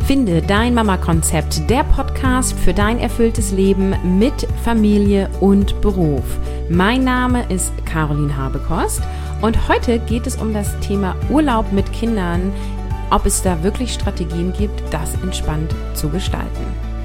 Finde dein Mama-Konzept, der Podcast für dein erfülltes Leben mit Familie und Beruf. Mein Name ist Caroline Habekost und heute geht es um das Thema Urlaub mit Kindern, ob es da wirklich Strategien gibt, das entspannt zu gestalten.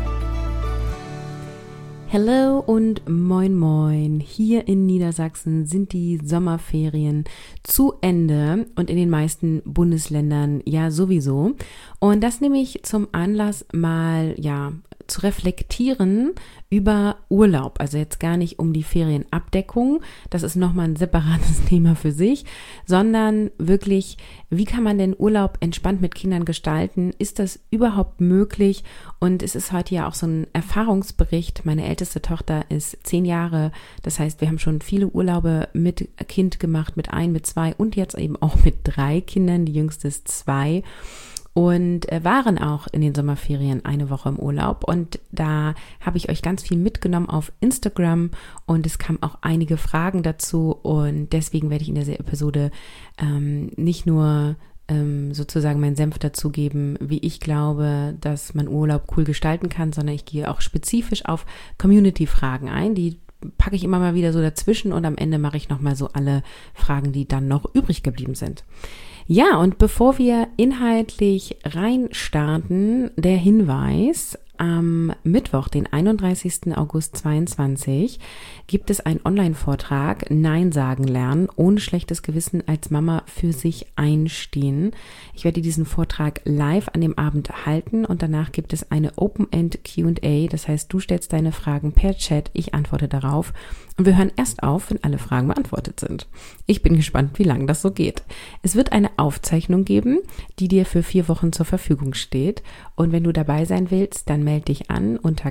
Hallo und moin moin, hier in Niedersachsen sind die Sommerferien zu Ende und in den meisten Bundesländern ja sowieso. Und das nehme ich zum Anlass mal zu reflektieren über Urlaub, also jetzt gar nicht um die Ferienabdeckung, das ist nochmal ein separates Thema für sich, sondern wirklich, wie kann man denn Urlaub entspannt mit Kindern gestalten? Ist das überhaupt möglich? Und es ist heute ja auch so ein Erfahrungsbericht. Meine älteste Tochter ist 10 Jahre, das heißt, wir haben schon viele Urlaube mit Kind gemacht, mit 1, mit 2 und jetzt eben auch mit 3 Kindern, die jüngste ist 2. Und waren auch in den Sommerferien eine Woche im Urlaub und da habe ich euch ganz viel mitgenommen auf Instagram und es kamen auch einige Fragen dazu und deswegen werde ich in dieser Episode nicht nur sozusagen meinen Senf dazugeben, wie ich glaube, dass man Urlaub cool gestalten kann, sondern ich gehe auch spezifisch auf Community-Fragen ein, die packe ich immer mal wieder so dazwischen und am Ende mache ich nochmal so alle Fragen, die dann noch übrig geblieben sind. Ja, und bevor wir inhaltlich reinstarten, der Hinweis: am Mittwoch, den 31. August 2022, gibt es einen Online-Vortrag Nein sagen lernen, ohne schlechtes Gewissen als Mama für sich einstehen. Ich werde diesen Vortrag live an dem Abend halten und danach gibt es eine Open-End Q&A, das heißt, du stellst deine Fragen per Chat, ich antworte darauf und wir hören erst auf, wenn alle Fragen beantwortet sind. Ich bin gespannt, wie lange das so geht. Es wird eine Aufzeichnung geben, die dir für 4 Wochen zur Verfügung steht und wenn du dabei sein willst, dann melde dich an unter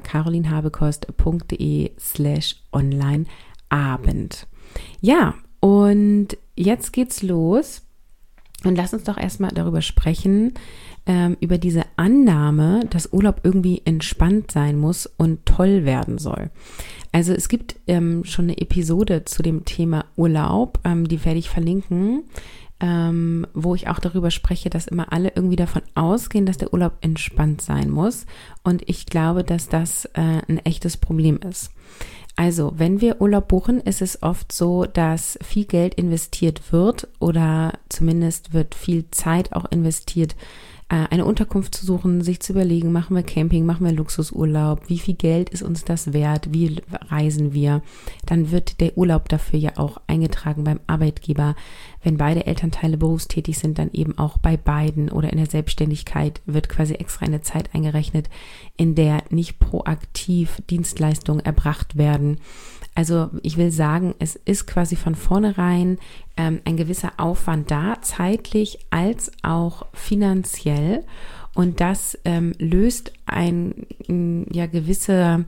carolinhabekost.de/onlineabend. Ja, und jetzt geht's los und lass uns doch erstmal darüber sprechen, über diese Annahme, dass Urlaub irgendwie entspannt sein muss und toll werden soll. Also es gibt schon eine Episode zu dem Thema Urlaub, die werde ich verlinken, wo ich auch darüber spreche, dass immer alle irgendwie davon ausgehen, dass der Urlaub entspannt sein muss. Und ich glaube, dass das ein echtes Problem ist. Also, wenn wir Urlaub buchen, ist es oft so, dass viel Geld investiert wird oder zumindest wird viel Zeit auch investiert, eine Unterkunft zu suchen, sich zu überlegen, machen wir Camping, machen wir Luxusurlaub, wie viel Geld ist uns das wert, wie reisen wir, dann wird der Urlaub dafür ja auch eingetragen beim Arbeitgeber. Wenn beide Elternteile berufstätig sind, dann eben auch bei beiden oder in der Selbstständigkeit wird quasi extra eine Zeit eingerechnet, in der nicht proaktiv Dienstleistungen erbracht werden. Also ich will sagen, es ist quasi von vornherein ein gewisser Aufwand da, zeitlich als auch finanziell und das löst ein gewisse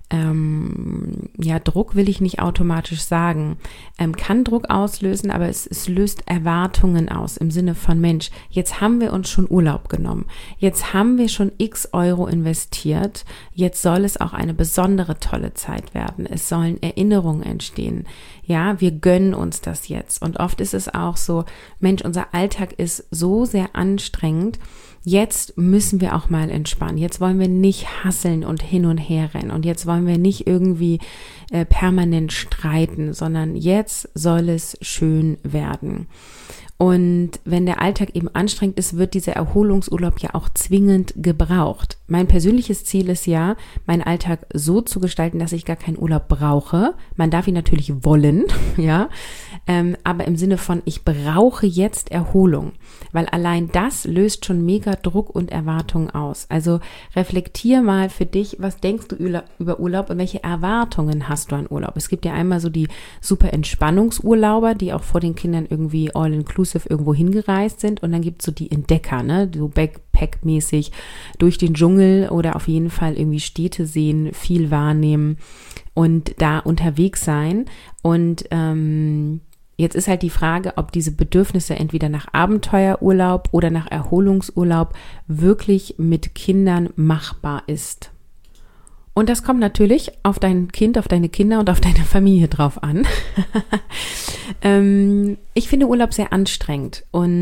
Druck will ich nicht automatisch sagen, kann Druck auslösen, aber es löst Erwartungen aus im Sinne von Mensch, jetzt haben wir uns schon Urlaub genommen, jetzt haben wir schon x Euro investiert, jetzt soll es auch eine besondere tolle Zeit werden, es sollen Erinnerungen entstehen, ja, wir gönnen uns das jetzt und oft ist es auch so, Mensch, unser Alltag ist so sehr anstrengend, jetzt müssen wir auch mal entspannen. Jetzt wollen wir nicht hasseln und hin und her rennen und jetzt wollen wir nicht irgendwie permanent streiten, sondern jetzt soll es schön werden. Und wenn der Alltag eben anstrengend ist, wird dieser Erholungsurlaub ja auch zwingend gebraucht. Mein persönliches Ziel ist ja, meinen Alltag so zu gestalten, dass ich gar keinen Urlaub brauche. Man darf ihn natürlich wollen, ja, aber im Sinne von, ich brauche jetzt Erholung, weil allein das löst schon mega Druck und Erwartungen aus. Also reflektier mal für dich, was denkst du über Urlaub und welche Erwartungen hast du an Urlaub? Es gibt ja einmal so die super Entspannungsurlauber, die auch vor den Kindern irgendwie all-inclusive irgendwo hingereist sind und dann gibt es so die Entdecker, ne, so Backpack-mäßig durch den Dschungel oder auf jeden Fall irgendwie Städte sehen, viel wahrnehmen und da unterwegs sein und jetzt ist halt die Frage, ob diese Bedürfnisse entweder nach Abenteuerurlaub oder nach Erholungsurlaub wirklich mit Kindern machbar ist. Und das kommt natürlich auf dein Kind, auf deine Kinder und auf deine Familie drauf an. Ich finde Urlaub sehr anstrengend und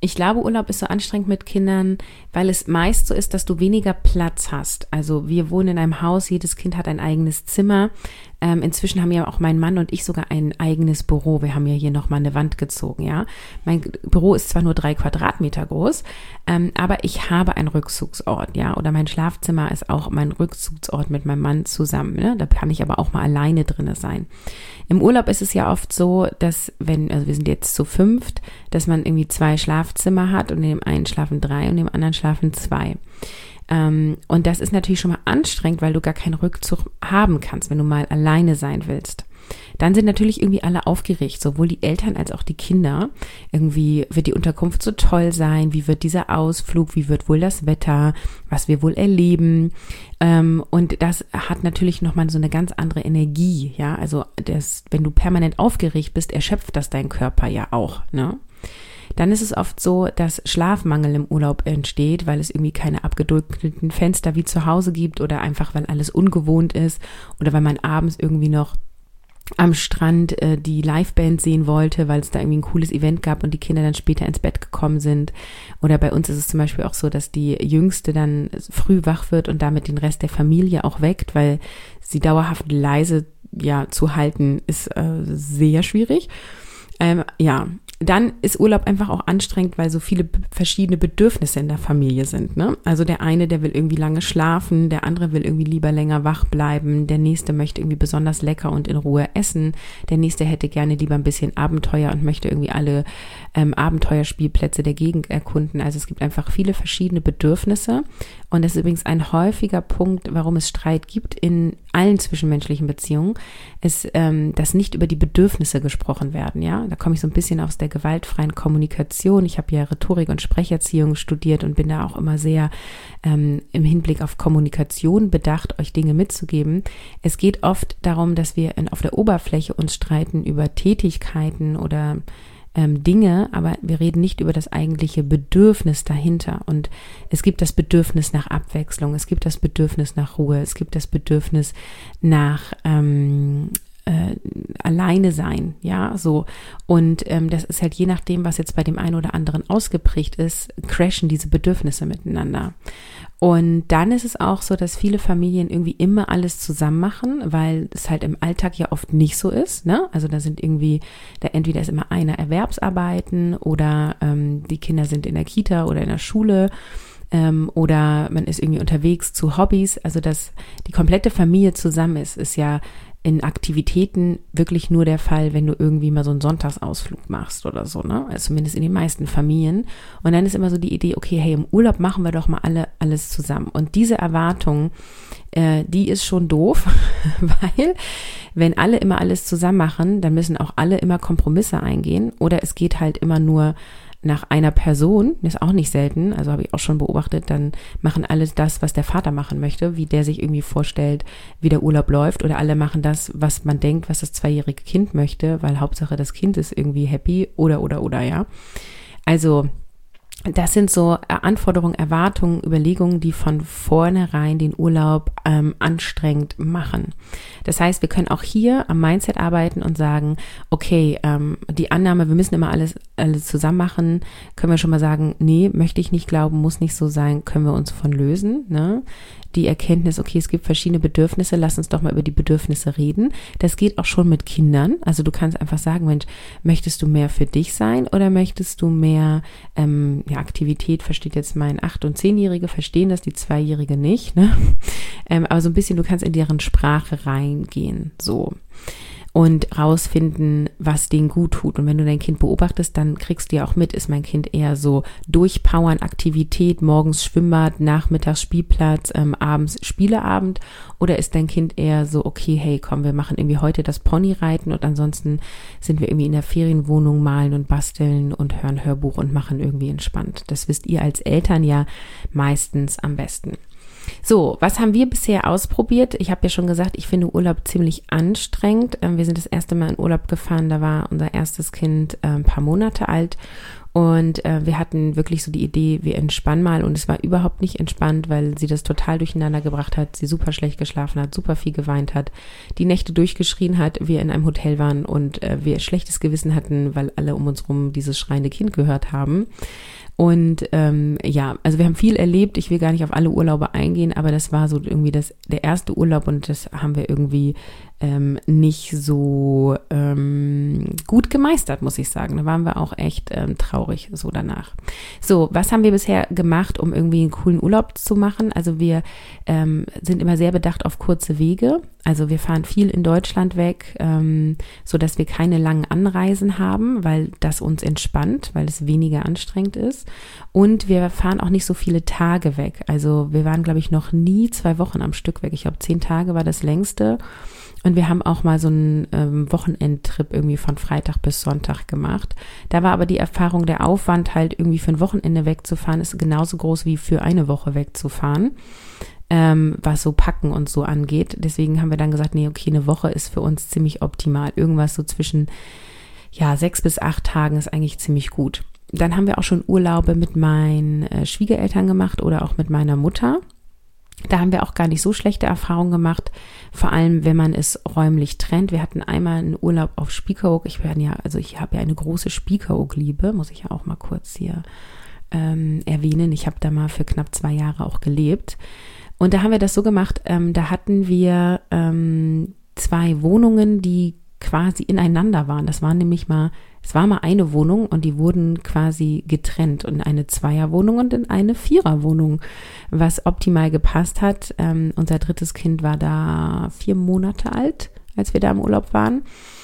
Ich glaube, Urlaub ist so anstrengend mit Kindern, weil es meist so ist, dass du weniger Platz hast. Also wir wohnen in einem Haus, jedes Kind hat ein eigenes Zimmer. Inzwischen haben ja auch mein Mann und ich sogar ein eigenes Büro. Wir haben ja hier nochmal eine Wand gezogen, ja. Mein Büro ist zwar nur 3 Quadratmeter groß, aber ich habe einen Rückzugsort, ja. Oder mein Schlafzimmer ist auch mein Rückzugsort mit meinem Mann zusammen, ne? Da kann ich aber auch mal alleine drinne sein. Im Urlaub ist es ja oft so, dass also wir sind jetzt zu 5, dass man irgendwie 2 Schlafzimmer hat und in dem einen schlafen 3 und in dem anderen schlafen 2. Und das ist natürlich schon mal anstrengend, weil du gar keinen Rückzug haben kannst, wenn du mal alleine sein willst. Dann sind natürlich irgendwie alle aufgeregt, sowohl die Eltern als auch die Kinder. Irgendwie wird die Unterkunft so toll sein, wie wird dieser Ausflug, wie wird wohl das Wetter, was wir wohl erleben. Und das hat natürlich nochmal so eine ganz andere Energie, ja. Also wenn du permanent aufgeregt bist, erschöpft das dein Körper ja auch, ne? Dann ist es oft so, dass Schlafmangel im Urlaub entsteht, weil es irgendwie keine abgedunkelten Fenster wie zu Hause gibt oder einfach, weil alles ungewohnt ist oder weil man abends irgendwie noch am Strand die Liveband sehen wollte, weil es da irgendwie ein cooles Event gab und die Kinder dann später ins Bett gekommen sind. Oder bei uns ist es zum Beispiel auch so, dass die Jüngste dann früh wach wird und damit den Rest der Familie auch weckt, weil sie dauerhaft leise zu halten ist sehr schwierig. Dann ist Urlaub einfach auch anstrengend, weil so viele verschiedene Bedürfnisse in der Familie sind, ne? Also der eine, der will irgendwie lange schlafen, der andere will irgendwie lieber länger wach bleiben, der nächste möchte irgendwie besonders lecker und in Ruhe essen, der nächste hätte gerne lieber ein bisschen Abenteuer und möchte irgendwie alle Abenteuerspielplätze der Gegend erkunden. Also es gibt einfach viele verschiedene Bedürfnisse und das ist übrigens ein häufiger Punkt, warum es Streit gibt in allen zwischenmenschlichen Beziehungen, ist, dass nicht über die Bedürfnisse gesprochen werden, ja. Da komme ich so ein bisschen aus der gewaltfreien Kommunikation. Ich habe ja Rhetorik und Sprecherziehung studiert und bin da auch immer sehr im Hinblick auf Kommunikation bedacht, euch Dinge mitzugeben. Es geht oft darum, dass wir auf der Oberfläche uns streiten über Tätigkeiten oder Dinge, aber wir reden nicht über das eigentliche Bedürfnis dahinter. Und es gibt das Bedürfnis nach Abwechslung, es gibt das Bedürfnis nach Ruhe, es gibt das Bedürfnis nach alleine sein, ja, so. Und das ist halt je nachdem, was jetzt bei dem einen oder anderen ausgeprägt ist, crashen diese Bedürfnisse miteinander. Und dann ist es auch so, dass viele Familien irgendwie immer alles zusammen machen, weil es halt im Alltag ja oft nicht so ist, ne? Also da entweder ist immer einer Erwerbsarbeiten oder die Kinder sind in der Kita oder in der Schule oder man ist irgendwie unterwegs zu Hobbys. Also dass die komplette Familie zusammen ist ja in Aktivitäten wirklich nur der Fall, wenn du irgendwie mal so einen Sonntagsausflug machst oder so, ne? Also zumindest in den meisten Familien. Und dann ist immer so die Idee, okay, hey, im Urlaub machen wir doch mal alles zusammen. Und diese Erwartung, die ist schon doof, weil wenn alle immer alles zusammen machen, dann müssen auch alle immer Kompromisse eingehen oder es geht halt immer nur nach einer Person, ist auch nicht selten, also habe ich auch schon beobachtet, dann machen alle das, was der Vater machen möchte, wie der sich irgendwie vorstellt, wie der Urlaub läuft, oder alle machen das, was man denkt, was das 2-jährige Kind möchte, weil Hauptsache das Kind ist irgendwie happy oder, ja. Also das sind so Anforderungen, Erwartungen, Überlegungen, die von vornherein den Urlaub anstrengend machen. Das heißt, wir können auch hier am Mindset arbeiten und sagen, okay, die Annahme, wir müssen immer alles zusammen machen, können wir schon mal sagen, nee, möchte ich nicht glauben, muss nicht so sein, können wir uns von lösen, ne? Die Erkenntnis, okay, es gibt verschiedene Bedürfnisse, lass uns doch mal über die Bedürfnisse reden. Das geht auch schon mit Kindern. Also du kannst einfach sagen, Mensch, möchtest du mehr für dich sein oder möchtest du mehr Aktivität, versteht jetzt mein 8- und 10-Jährige, verstehen das, die 2-Jährige nicht, ne? Aber so ein bisschen, du kannst in deren Sprache reingehen, so. Und rausfinden, was denen gut tut. Und wenn du dein Kind beobachtest, dann kriegst du ja auch mit, ist mein Kind eher so durchpowern, Aktivität, morgens Schwimmbad, nachmittags Spielplatz, abends Spieleabend, oder ist dein Kind eher so, okay, hey, komm, wir machen irgendwie heute das Ponyreiten und ansonsten sind wir irgendwie in der Ferienwohnung, malen und basteln und hören Hörbuch und machen irgendwie entspannt. Das wisst ihr als Eltern ja meistens am besten. So, was haben wir bisher ausprobiert? Ich habe ja schon gesagt, ich finde Urlaub ziemlich anstrengend. Wir sind das erste Mal in Urlaub gefahren, da war unser erstes Kind ein paar Monate alt Und wir hatten wirklich so die Idee, wir entspannen mal, und es war überhaupt nicht entspannt, weil sie das total durcheinander gebracht hat, sie super schlecht geschlafen hat, super viel geweint hat, die Nächte durchgeschrien hat, wir in einem Hotel waren und wir schlechtes Gewissen hatten, weil alle um uns rum dieses schreiende Kind gehört haben. Und also wir haben viel erlebt, ich will gar nicht auf alle Urlaube eingehen, aber das war so irgendwie der erste Urlaub, und das haben wir irgendwie nicht so gut gemeistert, muss ich sagen. Da waren wir auch echt traurig so danach. So, was haben wir bisher gemacht, um irgendwie einen coolen Urlaub zu machen? Also wir sind immer sehr bedacht auf kurze Wege. Also wir fahren viel in Deutschland weg, so dass wir keine langen Anreisen haben, weil das uns entspannt, weil es weniger anstrengend ist. Und wir fahren auch nicht so viele Tage weg. Also wir waren, glaube ich, noch nie 2 Wochen am Stück weg. Ich glaube, 10 Tage war das längste. Und wir haben auch mal so einen Wochenendtrip irgendwie von Freitag bis Sonntag gemacht. Da war aber die Erfahrung, der Aufwand halt irgendwie für ein Wochenende wegzufahren, ist genauso groß wie für eine Woche wegzufahren, was so Packen und so angeht. Deswegen haben wir dann gesagt, nee, okay, eine Woche ist für uns ziemlich optimal. Irgendwas so zwischen 6 bis 8 Tagen ist eigentlich ziemlich gut. Dann haben wir auch schon Urlaube mit meinen Schwiegereltern gemacht oder auch mit meiner Mutter. Da haben wir auch gar nicht so schlechte Erfahrungen gemacht, vor allem wenn man es räumlich trennt. Wir hatten einmal einen Urlaub auf Spiekeroog. Ich habe ja eine große Spiekeroog-Liebe, muss ich ja auch mal kurz hier erwähnen. Ich habe da mal für knapp 2 Jahre auch gelebt. Und da haben wir das so gemacht, da hatten wir 2 Wohnungen, die quasi ineinander waren. Es war mal eine Wohnung und die wurden quasi getrennt, in eine Zweierwohnung und in eine Viererwohnung, was optimal gepasst hat. Unser drittes Kind war da 4 Monate alt, als wir da im Urlaub waren.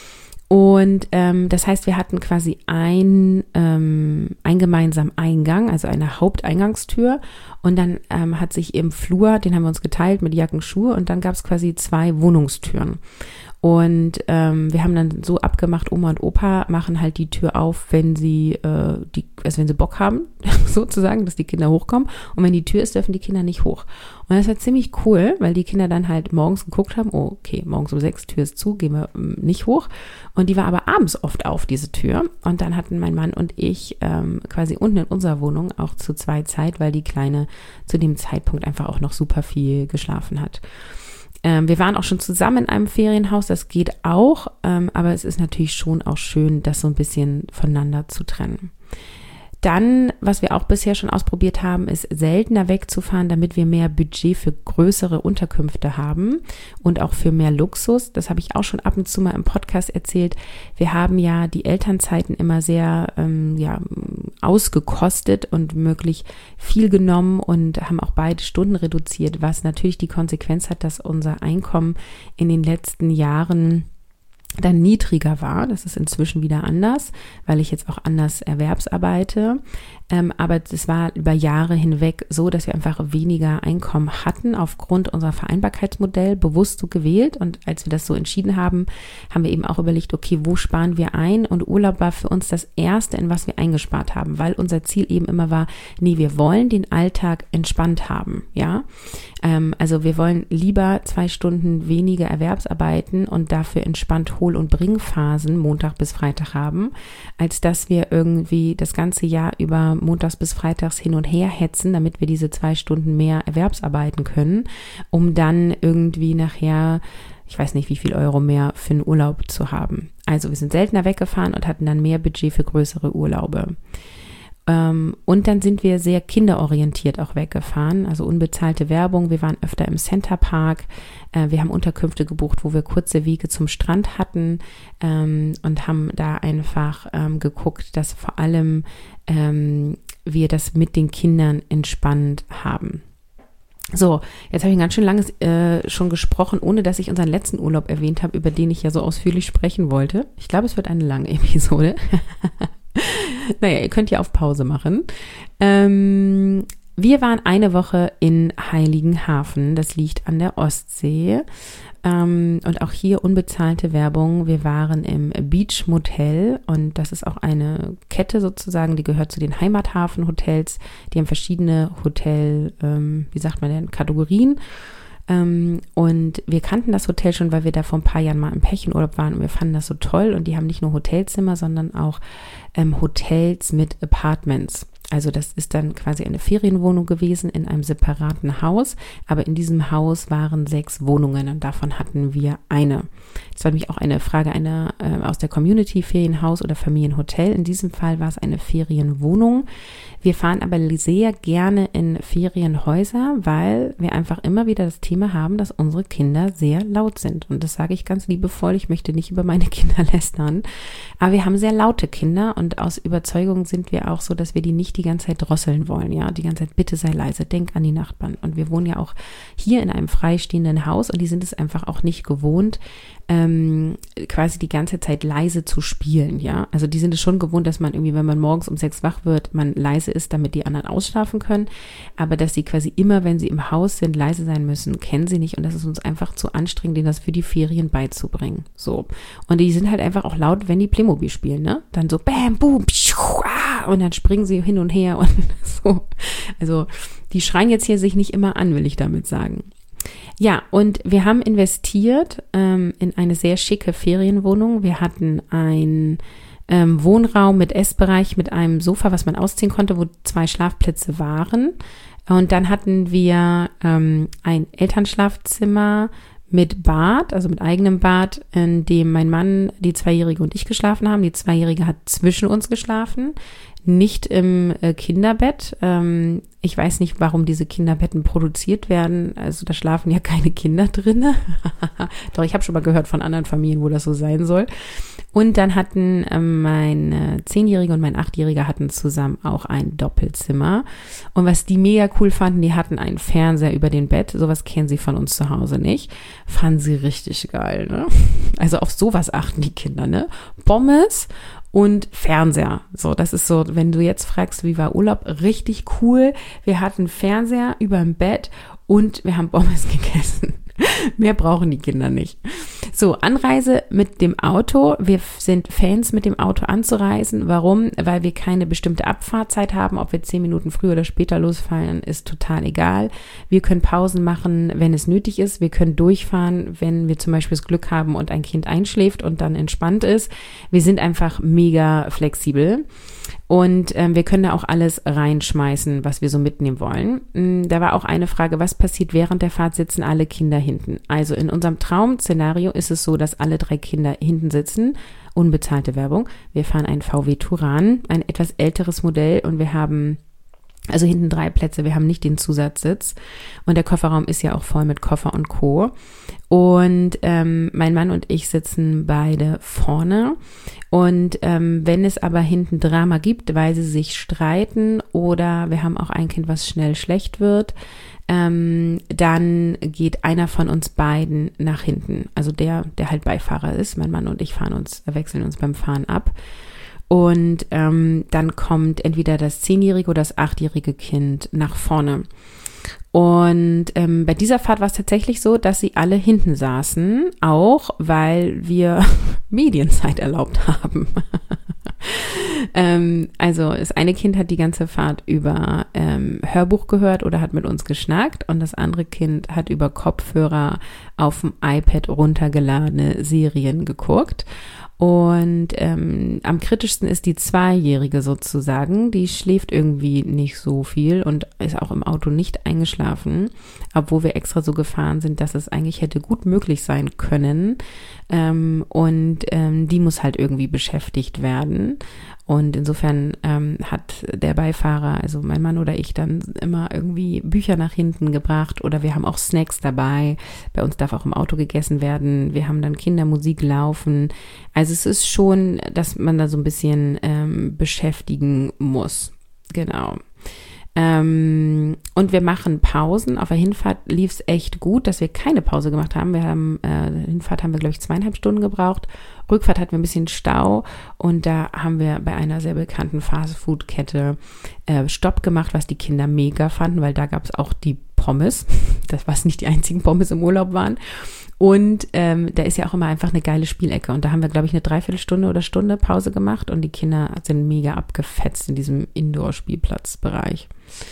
Und das heißt, wir hatten quasi einen gemeinsamen Eingang, also eine Haupteingangstür, und dann hat sich im Flur, den haben wir uns geteilt mit Jacken, Schuhe, und dann gab es quasi 2 Wohnungstüren. Und wir haben dann so abgemacht, Oma und Opa machen halt die Tür auf, wenn sie wenn sie Bock haben, sozusagen, dass die Kinder hochkommen. Und wenn die Tür ist, dürfen die Kinder nicht hoch. Und das war ziemlich cool, weil die Kinder dann halt morgens geguckt haben, oh, okay, morgens um 6, Tür ist zu, gehen wir nicht hoch. Und die war aber abends oft auf, diese Tür. Und dann hatten mein Mann und ich quasi unten in unserer Wohnung auch zu 2 Zeit, weil die Kleine zu dem Zeitpunkt einfach auch noch super viel geschlafen hat. Wir waren auch schon zusammen in einem Ferienhaus, das geht auch, aber es ist natürlich schon auch schön, das so ein bisschen voneinander zu trennen. Dann, was wir auch bisher schon ausprobiert haben, ist seltener wegzufahren, damit wir mehr Budget für größere Unterkünfte haben und auch für mehr Luxus. Das habe ich auch schon ab und zu mal im Podcast erzählt. Wir haben ja die Elternzeiten immer sehr ausgekostet und möglich viel genommen und haben auch beide Stunden reduziert, was natürlich die Konsequenz hat, dass unser Einkommen in den letzten Jahren dann niedriger war. Das ist inzwischen wieder anders, weil ich jetzt auch anders erwerbsarbeite. Aber das war über Jahre hinweg so, dass wir einfach weniger Einkommen hatten aufgrund unserer Vereinbarkeitsmodell, bewusst so gewählt. Und als wir das so entschieden haben, haben wir eben auch überlegt, okay, wo sparen wir ein? Und Urlaub war für uns das Erste, in was wir eingespart haben, weil unser Ziel eben immer war, nee, wir wollen den Alltag entspannt haben, ja. Also wir wollen lieber 2 Stunden weniger Erwerbsarbeiten und dafür entspannt Hohl- und Bringphasen Montag bis Freitag haben, als dass wir irgendwie das ganze Jahr über montags bis freitags hin und her hetzen, damit wir diese 2 Stunden mehr Erwerbsarbeiten können, um dann irgendwie nachher, ich weiß nicht, wie viel Euro mehr für einen Urlaub zu haben. Also wir sind seltener weggefahren und hatten dann mehr Budget für größere Urlaube. Und dann sind wir sehr kinderorientiert auch weggefahren, also unbezahlte Werbung. Wir waren öfter im Centerpark, wir haben Unterkünfte gebucht, wo wir kurze Wege zum Strand hatten und haben da einfach geguckt, dass vor allem wir das mit den Kindern entspannt haben. So, jetzt habe ich ein ganz schön langes schon gesprochen, ohne dass ich unseren letzten Urlaub erwähnt habe, über den ich ja so ausführlich sprechen wollte. Ich glaube, es wird eine lange Episode. Naja, ihr könnt ja auf Pause machen. Wir waren eine Woche in Heiligenhafen, das liegt an der Ostsee. Und auch hier unbezahlte Werbung. Wir waren im Beach Motel und das ist auch eine Kette sozusagen, die gehört zu den Heimathafen-Hotels. Die haben verschiedene Kategorien. Und wir kannten das Hotel schon, weil wir da vor ein paar Jahren mal im Pärchenurlaub waren und wir fanden das so toll. Und die haben nicht nur Hotelzimmer, sondern auch Hotels mit Apartments. Also das ist dann quasi eine Ferienwohnung gewesen in einem separaten Haus, aber in diesem Haus waren 6 Wohnungen und davon hatten wir eine. Das war nämlich auch eine Frage aus der Community, Ferienhaus oder Familienhotel. In diesem Fall war es eine Ferienwohnung. Wir fahren aber sehr gerne in Ferienhäuser, weil wir einfach immer wieder das Thema haben, dass unsere Kinder sehr laut sind. Und das sage ich ganz liebevoll, ich möchte nicht über meine Kinder lästern, aber wir haben sehr laute Kinder und aus Überzeugung sind wir auch so, dass wir die nicht die ganze Zeit drosseln wollen, ja, die ganze Zeit, bitte sei leise, denk an die Nachbarn. Und wir wohnen ja auch hier in einem freistehenden Haus und die sind es einfach auch nicht gewohnt, quasi die ganze Zeit leise zu spielen, ja. Also die sind es schon gewohnt, dass man irgendwie, wenn man morgens um 6 wach wird, man leise ist, damit die anderen ausschlafen können. Aber dass sie quasi immer, wenn sie im Haus sind, leise sein müssen, kennen sie nicht. Und das ist uns einfach zu anstrengend, denen das für die Ferien beizubringen. So. Und die sind halt einfach auch laut, wenn die Playmobil spielen, ne? Dann so bam, boom, pschuh, und dann springen sie hin und her und so. Also die schreien jetzt hier sich nicht immer an, will ich damit sagen. Ja, und wir haben investiert in eine sehr schicke Ferienwohnung. Wir hatten einen Wohnraum mit Essbereich, mit einem Sofa, was man ausziehen konnte, wo 2 Schlafplätze waren. Und dann hatten wir ein Elternschlafzimmer mit Bad, also mit eigenem Bad, in dem mein Mann, die 2-Jährige und ich geschlafen haben. Die 2-Jährige hat zwischen uns geschlafen, nicht im Kinderbett. Ich weiß nicht, warum diese Kinderbetten produziert werden. Also da schlafen ja keine Kinder drinne. Doch, ich habe schon mal gehört von anderen Familien, wo das so sein soll. Und dann hatten meine 10-Jährige und mein 8-Jähriger hatten zusammen auch ein Doppelzimmer. Und was die mega cool fanden, die hatten einen Fernseher über dem Bett. Sowas kennen sie von uns zu Hause nicht. Fanden sie richtig geil, ne? Also auf sowas achten die Kinder, ne? Pommes und Fernseher. So, das ist so, wenn du jetzt fragst, wie war Urlaub, richtig cool. Wir hatten Fernseher über dem Bett und wir haben Pommes gegessen. Mehr brauchen die Kinder nicht. So, Anreise mit dem Auto. Wir sind Fans, mit dem Auto anzureisen. Warum? Weil wir keine bestimmte Abfahrtzeit haben. Ob wir 10 Minuten früher oder später losfahren, ist total egal. Wir können Pausen machen, wenn es nötig ist. Wir können durchfahren, wenn wir zum Beispiel das Glück haben und ein Kind einschläft und dann entspannt ist. Wir sind einfach mega flexibel. Und wir können da auch alles reinschmeißen, was wir so mitnehmen wollen. Da war auch eine Frage, was passiert während der Fahrt, sitzen alle Kinder hinten? Also in unserem Traum-Szenario ist es so, dass alle 3 Kinder hinten sitzen. Unbezahlte Werbung. Wir fahren einen VW Touran, ein etwas älteres Modell und wir haben also hinten 3 Plätze, wir haben nicht den Zusatzsitz und der Kofferraum ist ja auch voll mit Koffer und Co. Und mein Mann und ich sitzen beide vorne und wenn es aber hinten Drama gibt, weil sie sich streiten oder wir haben auch ein Kind, was schnell schlecht wird, dann geht einer von uns beiden nach hinten, also der halt Beifahrer ist, mein Mann und ich wechseln uns beim Fahren ab. Und dann kommt entweder das 10-jährige oder das 8-jährige Kind nach vorne. Und bei dieser Fahrt war es tatsächlich so, dass sie alle hinten saßen, auch weil wir Medienzeit erlaubt haben. Also das eine Kind hat die ganze Fahrt über Hörbuch gehört oder hat mit uns geschnackt und das andere Kind hat über Kopfhörer auf dem iPad runtergeladene Serien geguckt. Und am kritischsten ist die 2-Jährige sozusagen, die schläft irgendwie nicht so viel und ist auch im Auto nicht eingeschlafen, obwohl wir extra so gefahren sind, dass es eigentlich hätte gut möglich sein können. Die muss halt irgendwie beschäftigt werden. Und insofern hat der Beifahrer, also mein Mann oder ich, dann immer irgendwie Bücher nach hinten gebracht oder wir haben auch Snacks dabei. Bei uns darf auch im Auto gegessen werden. Wir haben dann Kindermusik laufen. Also es ist schon, dass man da so ein bisschen beschäftigen muss. Genau. Und wir machen Pausen. Auf der Hinfahrt lief es echt gut, dass wir keine Pause gemacht haben. Hinfahrt haben wir, glaube ich, 2,5 Stunden gebraucht. Rückfahrt hatten wir ein bisschen Stau und da haben wir bei einer sehr bekannten Fastfood-Kette Stopp gemacht, was die Kinder mega fanden, weil da gab es auch die Pommes, das was nicht die einzigen Pommes im Urlaub waren. Und da ist ja auch immer einfach eine geile Spielecke. Und da haben wir, glaube ich, eine Dreiviertelstunde oder Stunde Pause gemacht und die Kinder sind mega abgefetzt in diesem Indoor-Spielplatzbereich.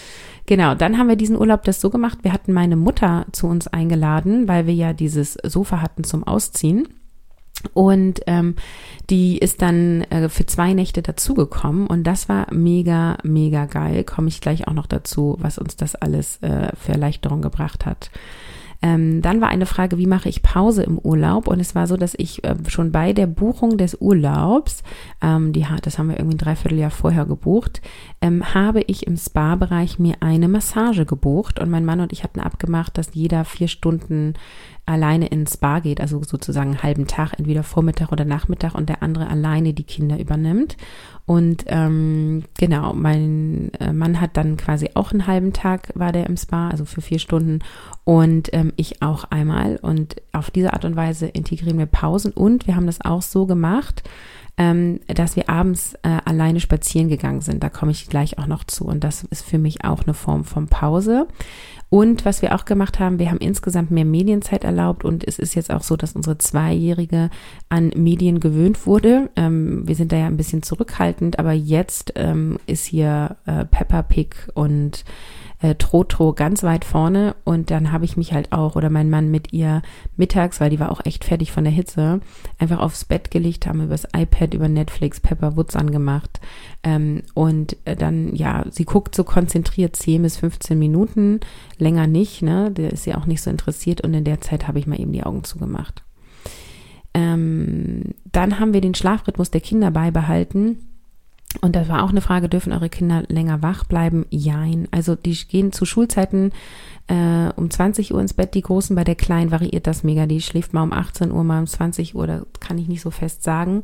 Genau, dann haben wir diesen Urlaub das so gemacht, wir hatten meine Mutter zu uns eingeladen, weil wir ja dieses Sofa hatten zum Ausziehen. Und die ist dann für 2 Nächte dazugekommen und das war mega, mega geil. Komme ich gleich auch noch dazu, was uns das alles für Erleichterung gebracht hat. Dann war eine Frage, wie mache ich Pause im Urlaub? Und es war so, dass ich schon bei der Buchung des Urlaubs, das haben wir irgendwie ein 3/4 Jahr vorher gebucht, habe ich im Spa-Bereich mir eine Massage gebucht und mein Mann und ich hatten abgemacht, dass jeder 4 Stunden alleine ins Spa geht, also sozusagen einen halben Tag, entweder Vormittag oder Nachmittag und der andere alleine die Kinder übernimmt. Und genau, mein Mann hat dann quasi auch einen halben Tag, war der im Spa, also für 4 Stunden und ich auch einmal. Und auf diese Art und Weise integrieren wir Pausen und wir haben das auch so gemacht, dass wir abends alleine spazieren gegangen sind. Da komme ich gleich auch noch zu und das ist für mich auch eine Form von Pause. Und was wir auch gemacht haben, wir haben insgesamt mehr Medienzeit erlaubt und es ist jetzt auch so, dass unsere 2-Jährige an Medien gewöhnt wurde. Wir sind da ja ein bisschen zurückhaltend, aber jetzt ist hier Peppa Pig und Trotro ganz weit vorne und dann habe ich mich halt auch oder mein Mann mit ihr mittags, weil die war auch echt fertig von der Hitze, einfach aufs Bett gelegt, haben übers iPad, über Netflix Pepper Woods angemacht und dann, ja, sie guckt so konzentriert 10 bis 15 Minuten, länger nicht, ne, der ist ja auch nicht so interessiert und in der Zeit habe ich mal eben die Augen zugemacht. Dann haben wir den Schlafrhythmus der Kinder beibehalten. Und das war auch eine Frage, dürfen eure Kinder länger wach bleiben? Jein. Also die gehen zu Schulzeiten um 20 Uhr ins Bett, die Großen, bei der Kleinen variiert das mega. Die schläft mal um 18 Uhr, mal um 20 Uhr, da kann ich nicht so fest sagen.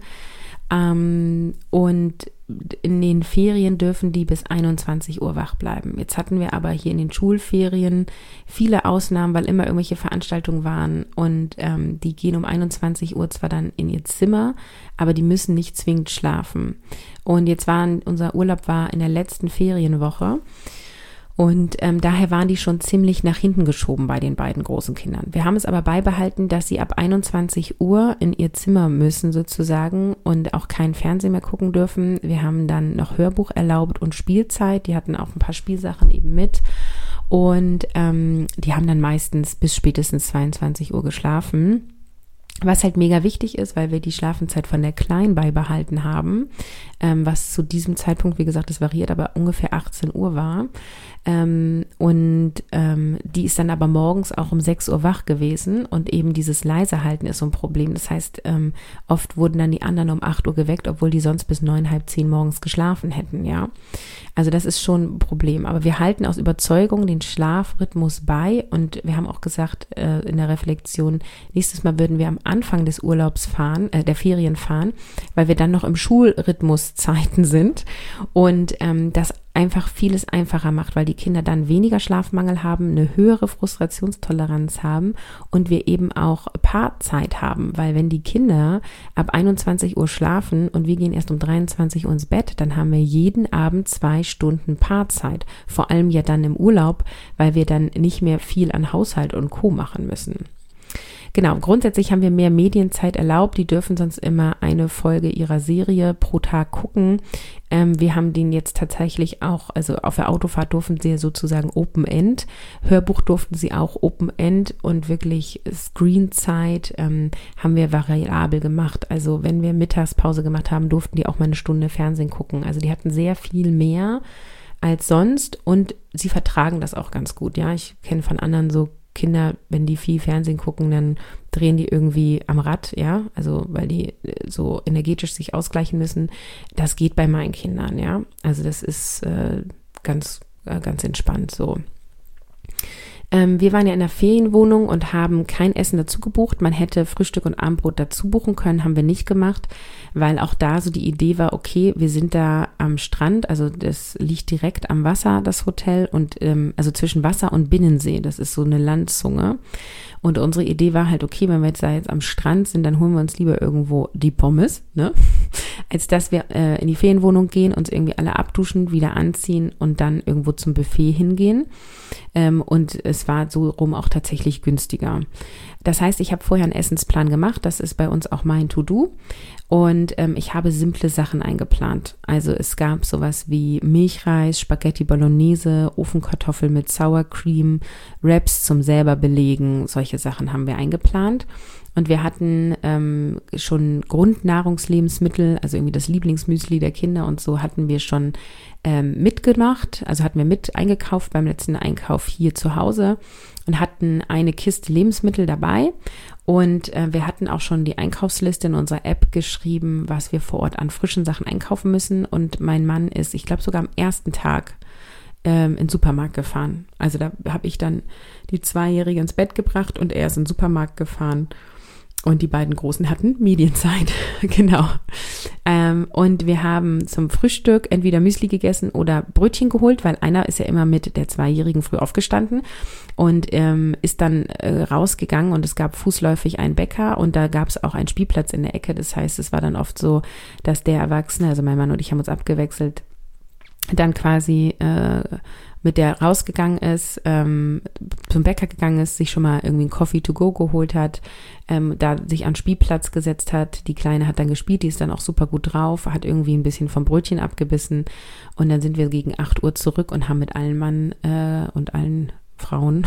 Und in den Ferien dürfen die bis 21 Uhr wach bleiben. Jetzt hatten wir aber hier in den Schulferien viele Ausnahmen, weil immer irgendwelche Veranstaltungen waren und die gehen um 21 Uhr zwar dann in ihr Zimmer, aber die müssen nicht zwingend schlafen. Und unser Urlaub war in der letzten Ferienwoche. Und daher waren die schon ziemlich nach hinten geschoben bei den beiden großen Kindern. Wir haben es aber beibehalten, dass sie ab 21 Uhr in ihr Zimmer müssen sozusagen und auch kein Fernsehen mehr gucken dürfen. Wir haben dann noch Hörbuch erlaubt und Spielzeit. Die hatten auch ein paar Spielsachen eben mit. Und die haben dann meistens bis spätestens 22 Uhr geschlafen. Was halt mega wichtig ist, weil wir die Schlafenszeit von der Kleinen beibehalten haben, was zu diesem Zeitpunkt, wie gesagt, das variiert, aber ungefähr 18 Uhr war. Die ist dann aber morgens auch um 6 Uhr wach gewesen und eben dieses leise halten ist so ein Problem. Das heißt, oft wurden dann die anderen um 8 Uhr geweckt, obwohl die sonst bis 9, halb 10 morgens geschlafen hätten, ja. Also das ist schon ein Problem. Aber wir halten aus Überzeugung den Schlafrhythmus bei und wir haben auch gesagt in der Reflexion, nächstes Mal würden wir am Anfang des Urlaubs der Ferien fahren, weil wir dann noch im Schulrhythmuszeiten sind und das einfach vieles einfacher macht, weil die Kinder dann weniger Schlafmangel haben, eine höhere Frustrationstoleranz haben und wir eben auch Paarzeit haben, weil wenn die Kinder ab 21 Uhr schlafen und wir gehen erst um 23 Uhr ins Bett, dann haben wir jeden Abend 2 Stunden Paarzeit, vor allem ja dann im Urlaub, weil wir dann nicht mehr viel an Haushalt und Co. machen müssen. Genau, grundsätzlich haben wir mehr Medienzeit erlaubt. Die dürfen sonst immer eine Folge ihrer Serie pro Tag gucken. Wir haben den jetzt tatsächlich auch, also auf der Autofahrt durften sie sozusagen Open-End. Hörbuch durften sie auch Open-End und wirklich Screenzeit haben wir variabel gemacht. Also wenn wir Mittagspause gemacht haben, durften die auch mal eine Stunde Fernsehen gucken. Also die hatten sehr viel mehr als sonst und sie vertragen das auch ganz gut. Ja, ich kenne von anderen so Kinder, wenn die viel Fernsehen gucken, dann drehen die irgendwie am Rad, ja, also weil die so energetisch sich ausgleichen müssen. Das geht bei meinen Kindern, ja, also das ist ganz entspannt so. Wir waren ja in einer Ferienwohnung und haben kein Essen dazu gebucht. Man hätte Frühstück und Abendbrot dazu buchen können, haben wir nicht gemacht, weil auch da so die Idee war, okay, wir sind da am Strand, also das liegt direkt am Wasser, das Hotel, und also zwischen Wasser und Binnensee, das ist so eine Landzunge. Und unsere Idee war halt, okay, wenn wir jetzt da am Strand sind, dann holen wir uns lieber irgendwo die Pommes, ne? als dass wir in die Ferienwohnung gehen, uns irgendwie alle abduschen, wieder anziehen und dann irgendwo zum Buffet hingehen. Und es war so rum auch tatsächlich günstiger. Das heißt, ich habe vorher einen Essensplan gemacht. Das ist bei uns auch mein To-Do. Und ich habe simple Sachen eingeplant. Also es gab sowas wie Milchreis, Spaghetti Bolognese, Ofenkartoffel mit Sour Cream, Wraps zum selber belegen. Solche Sachen haben wir eingeplant. Und wir hatten schon Grundnahrungslebensmittel, also irgendwie das Lieblingsmüsli der Kinder und so hatten wir schon mitgemacht. Also hatten wir mit eingekauft beim letzten Einkauf hier zu Hause und hatten eine Kiste Lebensmittel dabei. Und wir hatten auch schon die Einkaufsliste in unserer App geschrieben, was wir vor Ort an frischen Sachen einkaufen müssen. Und mein Mann ist, ich glaube sogar am ersten Tag in den Supermarkt gefahren. Also da habe ich dann die 2-Jährige ins Bett gebracht und er ist in den Supermarkt gefahren. Und die beiden Großen hatten Medienzeit, genau. Und wir haben zum Frühstück entweder Müsli gegessen oder Brötchen geholt, weil einer ist ja immer mit der 2-Jährigen früh aufgestanden und ist dann rausgegangen und es gab fußläufig einen Bäcker und da gab es auch einen Spielplatz in der Ecke. Das heißt, es war dann oft so, dass der Erwachsene, also mein Mann und ich haben uns abgewechselt, dann quasi mit der rausgegangen ist, zum Bäcker gegangen ist, sich schon mal irgendwie einen Coffee to go geholt hat, da sich an den Spielplatz gesetzt hat. Die Kleine hat dann gespielt, die ist dann auch super gut drauf, hat irgendwie ein bisschen vom Brötchen abgebissen und dann sind wir gegen 8 Uhr zurück und haben mit allen Mann und allen Frauen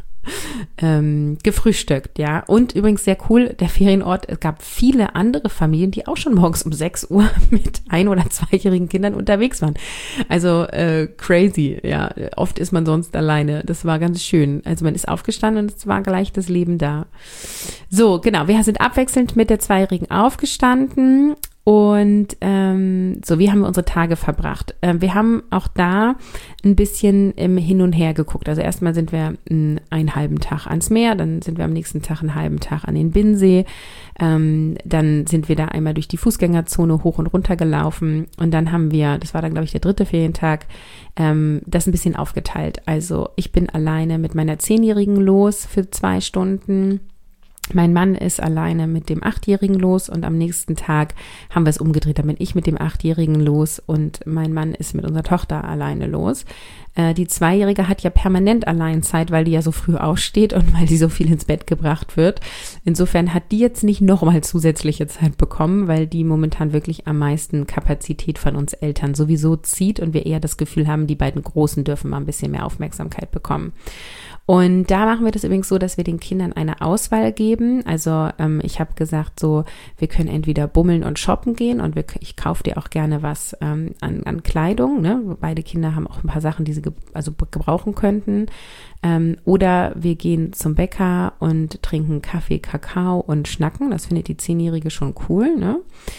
gefrühstückt, ja. Und übrigens sehr cool, der Ferienort, es gab viele andere Familien, die auch schon morgens um 6 Uhr mit 1- oder 2-jährigen Kindern unterwegs waren. Also crazy, ja. Oft ist man sonst alleine. Das war ganz schön. Also man ist aufgestanden und es war gleich das Leben da. So, genau. Wir sind abwechselnd mit der 2-Jährigen aufgestanden. Und so, wie haben wir unsere Tage verbracht? Wir haben auch da ein bisschen im Hin und Her geguckt. Also erstmal sind wir einen halben Tag ans Meer, dann sind wir am nächsten Tag einen halben Tag an den Binnensee, dann sind wir da einmal durch die Fußgängerzone hoch und runter gelaufen und dann haben wir, das war dann glaube ich der 3. Ferientag, das ein bisschen aufgeteilt. Also ich bin alleine mit meiner 10-Jährigen los für 2 Stunden. Mein Mann ist alleine mit dem 8-Jährigen los und am nächsten Tag haben wir es umgedreht, dann bin ich mit dem 8-Jährigen los und mein Mann ist mit unserer Tochter alleine los. Die 2-Jährige hat ja permanent Alleinzeit, weil die ja so früh aufsteht und weil sie so viel ins Bett gebracht wird. Insofern hat die jetzt nicht nochmal zusätzliche Zeit bekommen, weil die momentan wirklich am meisten Kapazität von uns Eltern sowieso zieht und wir eher das Gefühl haben, die beiden Großen dürfen mal ein bisschen mehr Aufmerksamkeit bekommen. Und da machen wir das übrigens so, dass wir den Kindern eine Auswahl geben. Also ich habe gesagt, so wir können entweder bummeln und shoppen gehen und ich kaufe dir auch gerne was an Kleidung. Ne? Beide Kinder haben auch ein paar Sachen, die sie gebrauchen könnten. Oder wir gehen zum Bäcker und trinken Kaffee, Kakao und schnacken. Das findet die 10-Jährige schon cool, ne?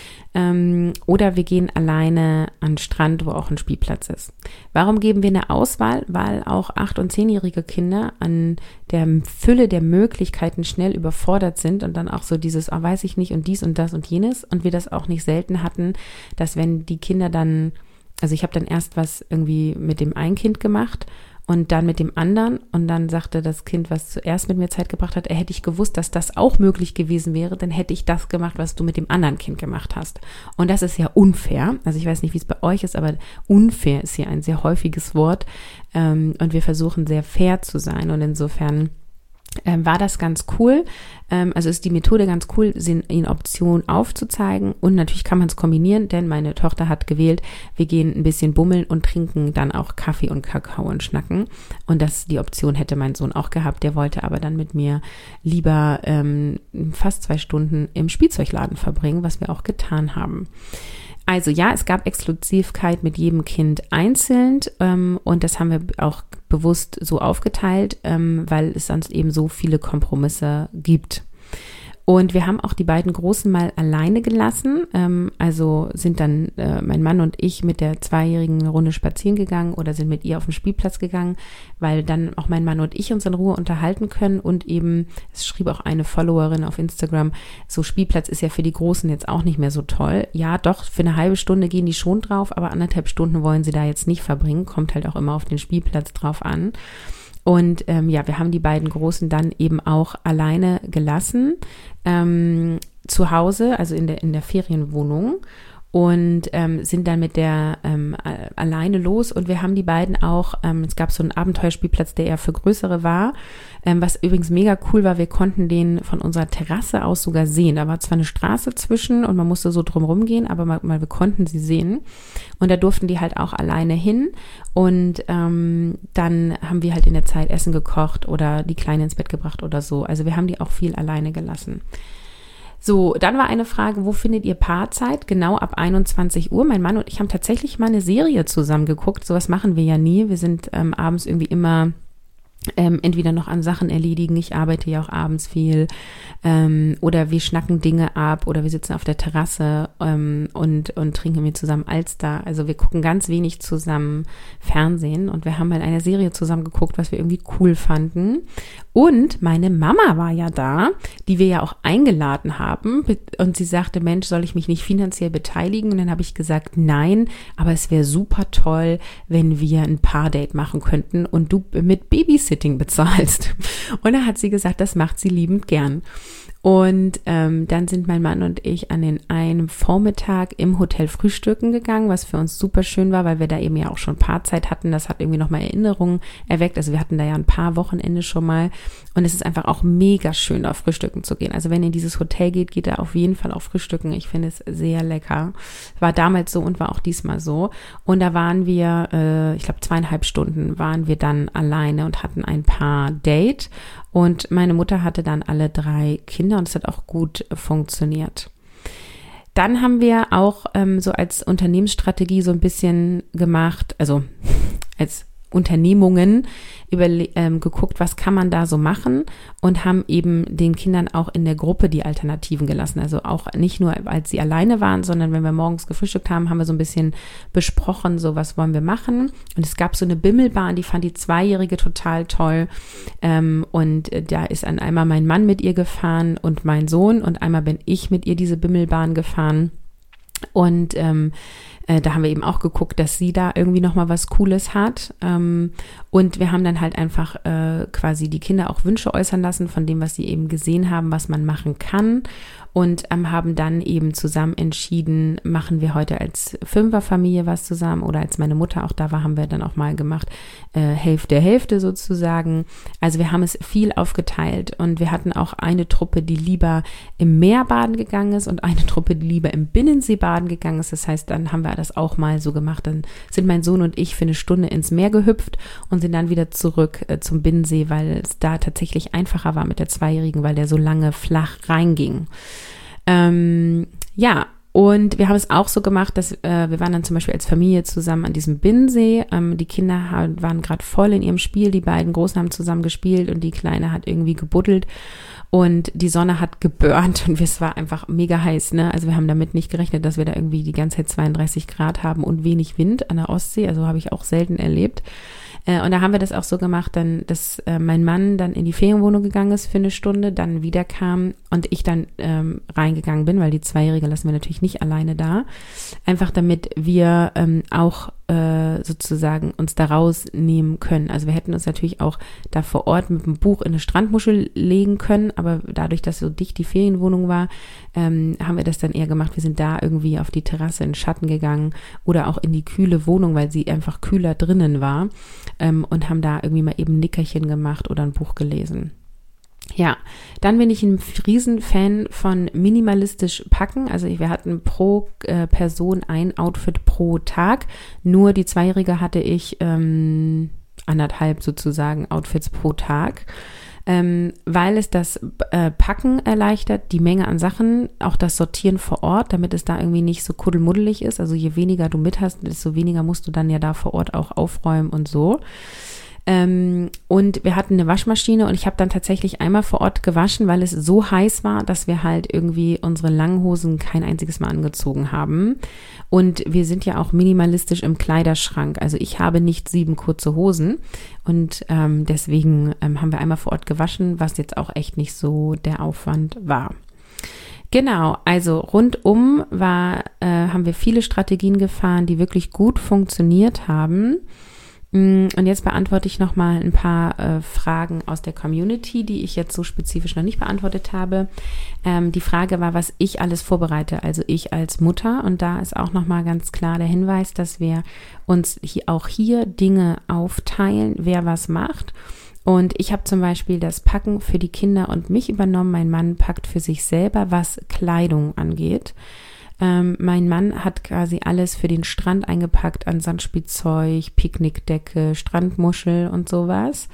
Oder wir gehen alleine an den Strand, wo auch ein Spielplatz ist. Warum geben wir eine Auswahl? Weil auch 8- und 10-jährige Kinder an der Fülle der Möglichkeiten schnell überfordert sind und dann auch so dieses, weiß ich nicht und dies und das und jenes und wir das auch nicht selten hatten, dass wenn die Kinder dann, also ich habe dann erst was irgendwie mit dem einen Kind gemacht und dann mit dem anderen und dann sagte das Kind, was zuerst mit mir Zeit gebracht hat, hätte ich gewusst, dass das auch möglich gewesen wäre, dann hätte ich das gemacht, was du mit dem anderen Kind gemacht hast. Und das ist ja unfair. Also ich weiß nicht, wie es bei euch ist, aber unfair ist hier ein sehr häufiges Wort und wir versuchen sehr fair zu sein und insofern war das ganz cool. Also ist die Methode ganz cool, in Optionen aufzuzeigen und natürlich kann man es kombinieren, denn meine Tochter hat gewählt, wir gehen ein bisschen bummeln und trinken dann auch Kaffee und Kakao und schnacken und die Option hätte mein Sohn auch gehabt, der wollte aber dann mit mir lieber fast 2 Stunden im Spielzeugladen verbringen, was wir auch getan haben. Also ja, es gab Exklusivkeit mit jedem Kind einzeln und das haben wir auch bewusst so aufgeteilt, weil es sonst eben so viele Kompromisse gibt. Und wir haben auch die beiden Großen mal alleine gelassen, also sind dann mein Mann und ich mit der 2-Jährigen eine Runde spazieren gegangen oder sind mit ihr auf den Spielplatz gegangen, weil dann auch mein Mann und ich uns in Ruhe unterhalten können und eben, es schrieb auch eine Followerin auf Instagram, so Spielplatz ist ja für die Großen jetzt auch nicht mehr so toll. Ja, doch, für eine halbe Stunde gehen die schon drauf, aber 1,5 Stunden wollen sie da jetzt nicht verbringen, kommt halt auch immer auf den Spielplatz drauf an. Und ja, wir haben die beiden Großen dann eben auch alleine gelassen, zu Hause, also in der Ferienwohnung. und sind dann mit der alleine los und wir haben die beiden auch, es gab so einen Abenteuerspielplatz, der eher für Größere war, was übrigens mega cool war, wir konnten den von unserer Terrasse aus sogar sehen. Da war zwar eine Straße zwischen und man musste so drumherum gehen, aber wir konnten sie sehen und da durften die halt auch alleine hin und dann haben wir halt in der Zeit Essen gekocht oder die Kleine ins Bett gebracht oder so. Also wir haben die auch viel alleine gelassen. So, dann war eine Frage, wo findet ihr Paarzeit? Genau ab 21 Uhr. Mein Mann und ich haben tatsächlich mal eine Serie zusammen geguckt. Sowas machen wir ja nie. Wir sind abends irgendwie immer entweder noch an Sachen erledigen, ich arbeite ja auch abends viel, oder wir schnacken Dinge ab oder wir sitzen auf der Terrasse und trinken mir zusammen Alster. Also wir gucken ganz wenig zusammen Fernsehen und wir haben halt eine Serie zusammen geguckt, was wir irgendwie cool fanden. Und meine Mama war ja da, die wir ja auch eingeladen haben und sie sagte, Mensch, soll ich mich nicht finanziell beteiligen? Und dann habe ich gesagt, nein, aber es wäre super toll, wenn wir ein Paardate machen könnten und du mit Babysitting bezahlst. Und da hat sie gesagt, das macht sie liebend gern. Und dann sind mein Mann und ich an einem Vormittag im Hotel frühstücken gegangen, was für uns super schön war, weil wir da eben ja auch schon Paarzeit hatten. Das hat irgendwie nochmal Erinnerungen erweckt. Also wir hatten da ja ein paar Wochenende schon mal. Und es ist einfach auch mega schön, da frühstücken zu gehen. Also wenn ihr in dieses Hotel geht, geht da auf jeden Fall auch frühstücken. Ich finde es sehr lecker. War damals so und war auch diesmal so. Und da waren wir, ich glaube 2,5 Stunden waren wir dann alleine und hatten ein Paar-Date. Und meine Mutter hatte dann alle 3 Kinder und es hat auch gut funktioniert. Dann haben wir auch so als Unternehmensstrategie so ein bisschen gemacht, also als Unternehmungen geguckt, was kann man da so machen und haben eben den Kindern auch in der Gruppe die Alternativen gelassen. Also auch nicht nur, als sie alleine waren, sondern wenn wir morgens gefrühstückt haben, haben wir so ein bisschen besprochen, so was wollen wir machen. Und es gab so eine Bimmelbahn, die fand die 2-Jährige total toll. Und da ist einmal mein Mann mit ihr gefahren und mein Sohn und einmal bin ich mit ihr diese Bimmelbahn gefahren. Und da haben wir eben auch geguckt, dass sie da irgendwie nochmal was Cooles hat. Und wir haben dann halt einfach quasi die Kinder auch Wünsche äußern lassen von dem, was sie eben gesehen haben, was man machen kann. Und haben dann eben zusammen entschieden, machen wir heute als Fünferfamilie was zusammen oder als meine Mutter auch da war, haben wir dann auch mal gemacht, Hälfte sozusagen. Also wir haben es viel aufgeteilt und wir hatten auch eine Truppe, die lieber im Meer baden gegangen ist und eine Truppe, die lieber im Binnensee baden gegangen ist. Das heißt, dann haben wir das auch mal so gemacht. Dann sind mein Sohn und ich für eine Stunde ins Meer gehüpft und sind dann wieder zurück zum Binnensee, weil es da tatsächlich einfacher war mit der 2-Jährigen, weil der so lange flach reinging. Ja, und wir haben es auch so gemacht, dass wir waren dann zum Beispiel als Familie zusammen an diesem Binnensee. Die Kinder waren gerade voll in ihrem Spiel, die beiden Großen haben zusammen gespielt und die Kleine hat irgendwie gebuddelt und die Sonne hat geburnt und es war einfach mega heiß, ne? Also wir haben damit nicht gerechnet, dass wir da irgendwie die ganze Zeit 32 Grad haben und wenig Wind an der Ostsee, also habe ich auch selten erlebt. Und da haben wir das auch so gemacht, dass mein Mann dann in die Ferienwohnung gegangen ist für eine Stunde, dann wieder kam und ich dann reingegangen bin, weil die 2-Jährige lassen wir natürlich nicht alleine da. Einfach damit wir auch sozusagen uns da rausnehmen können. Also wir hätten uns natürlich auch da vor Ort mit dem Buch in eine Strandmuschel legen können, aber dadurch, dass so dicht die Ferienwohnung war, haben wir das dann eher gemacht. Wir sind da irgendwie auf die Terrasse in den Schatten gegangen oder auch in die kühle Wohnung, weil sie einfach kühler drinnen war, und haben da irgendwie mal eben ein Nickerchen gemacht oder ein Buch gelesen. Ja, dann bin ich ein Riesenfan von minimalistisch packen. Also wir hatten pro Person ein Outfit pro Tag. Nur die 2-Jährige hatte ich 1,5 sozusagen Outfits pro Tag. Weil es das Packen erleichtert, die Menge an Sachen, auch das Sortieren vor Ort, damit es da irgendwie nicht so kuddelmuddelig ist. Also je weniger du mit hast, desto weniger musst du dann ja da vor Ort auch aufräumen und so. Und wir hatten eine Waschmaschine und ich habe dann tatsächlich einmal vor Ort gewaschen, weil es so heiß war, dass wir halt irgendwie unsere langen Hosen kein einziges Mal angezogen haben. Und wir sind ja auch minimalistisch im Kleiderschrank. Also ich habe nicht 7 kurze Hosen und deswegen haben wir einmal vor Ort gewaschen, was jetzt auch echt nicht so der Aufwand war. Genau, also rundum haben wir viele Strategien gefahren, die wirklich gut funktioniert haben. Und jetzt beantworte ich nochmal ein paar Fragen aus der Community, die ich jetzt so spezifisch noch nicht beantwortet habe. Die Frage war, was ich alles vorbereite, also ich als Mutter. Und da ist auch nochmal ganz klar der Hinweis, dass wir uns auch hier Dinge aufteilen, wer was macht. Und ich habe zum Beispiel das Packen für die Kinder und mich übernommen. Mein Mann packt für sich selber, was Kleidung angeht. Mein Mann hat quasi alles für den Strand eingepackt an Sandspielzeug, Picknickdecke, Strandmuschel und sowas.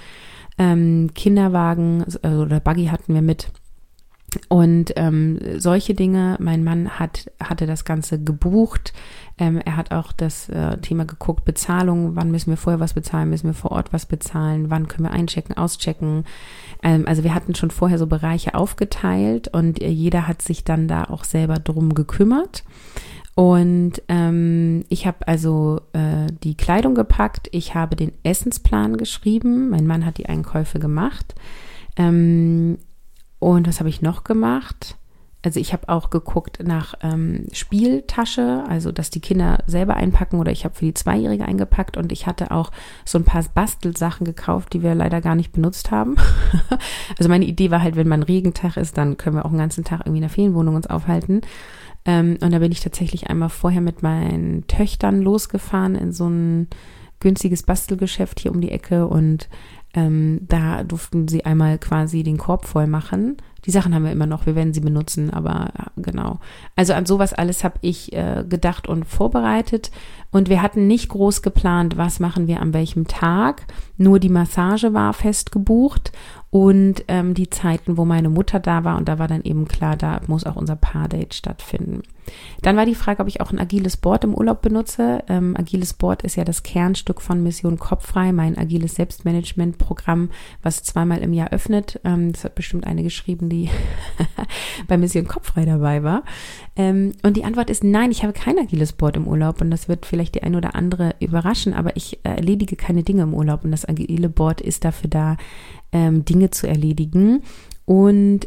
Kinderwagen oder Buggy hatten wir mit. Und solche Dinge, mein Mann hatte das Ganze gebucht. Er hat auch das Thema geguckt, Bezahlung, wann müssen wir vorher was bezahlen, müssen wir vor Ort was bezahlen, wann können wir einchecken, auschecken. Also wir hatten schon vorher so Bereiche aufgeteilt und jeder hat sich dann da auch selber drum gekümmert. Und ich habe also die Kleidung gepackt, ich habe den Essensplan geschrieben, mein Mann hat die Einkäufe gemacht. Und was habe ich noch gemacht? Also ich habe auch geguckt nach Spieltasche, also dass die Kinder selber einpacken oder ich habe für die Zweijährige eingepackt und ich hatte auch so ein paar Bastelsachen gekauft, die wir leider gar nicht benutzt haben. Also meine Idee war halt, wenn mal ein Regentag ist, dann können wir auch einen ganzen Tag irgendwie in der Ferienwohnung uns aufhalten. Und da bin ich tatsächlich einmal vorher mit meinen Töchtern losgefahren in so ein günstiges Bastelgeschäft hier um die Ecke und da durften sie einmal quasi den Korb voll machen. Die Sachen haben wir immer noch, wir werden sie benutzen, aber genau. Also an sowas alles habe ich gedacht und vorbereitet und wir hatten nicht groß geplant, was machen wir an welchem Tag. Nur die Massage war fest gebucht und die Zeiten, wo meine Mutter da war und da war dann eben klar, da muss auch unser Paardate stattfinden. Dann war die Frage, ob ich auch ein agiles Board im Urlaub benutze. Agiles Board ist ja das Kernstück von Mission Kopffrei, mein agiles Selbstmanagement-Programm, was 2-mal im Jahr öffnet. Das hat bestimmt eine geschrieben, die bei Mission Kopffrei dabei war. Und die Antwort ist nein, ich habe kein agiles Board im Urlaub und das wird vielleicht die ein oder andere überraschen, aber ich erledige keine Dinge im Urlaub und das agile Board ist dafür da, Dinge zu erledigen. Und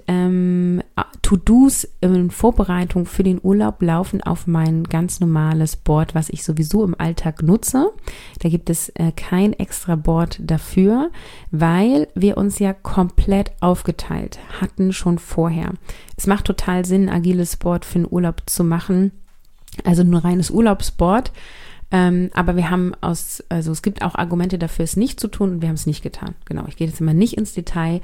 To-Dos in Vorbereitung für den Urlaub laufen auf mein ganz normales Board, was ich sowieso im Alltag nutze. Da gibt es kein extra Board dafür, weil wir uns ja komplett aufgeteilt hatten schon vorher. Es macht total Sinn, ein agiles Board für den Urlaub zu machen, also nur reines Urlaubsboard. Aber wir haben also es gibt auch Argumente dafür, es nicht zu tun und wir haben es nicht getan. Genau, ich gehe jetzt immer nicht ins Detail,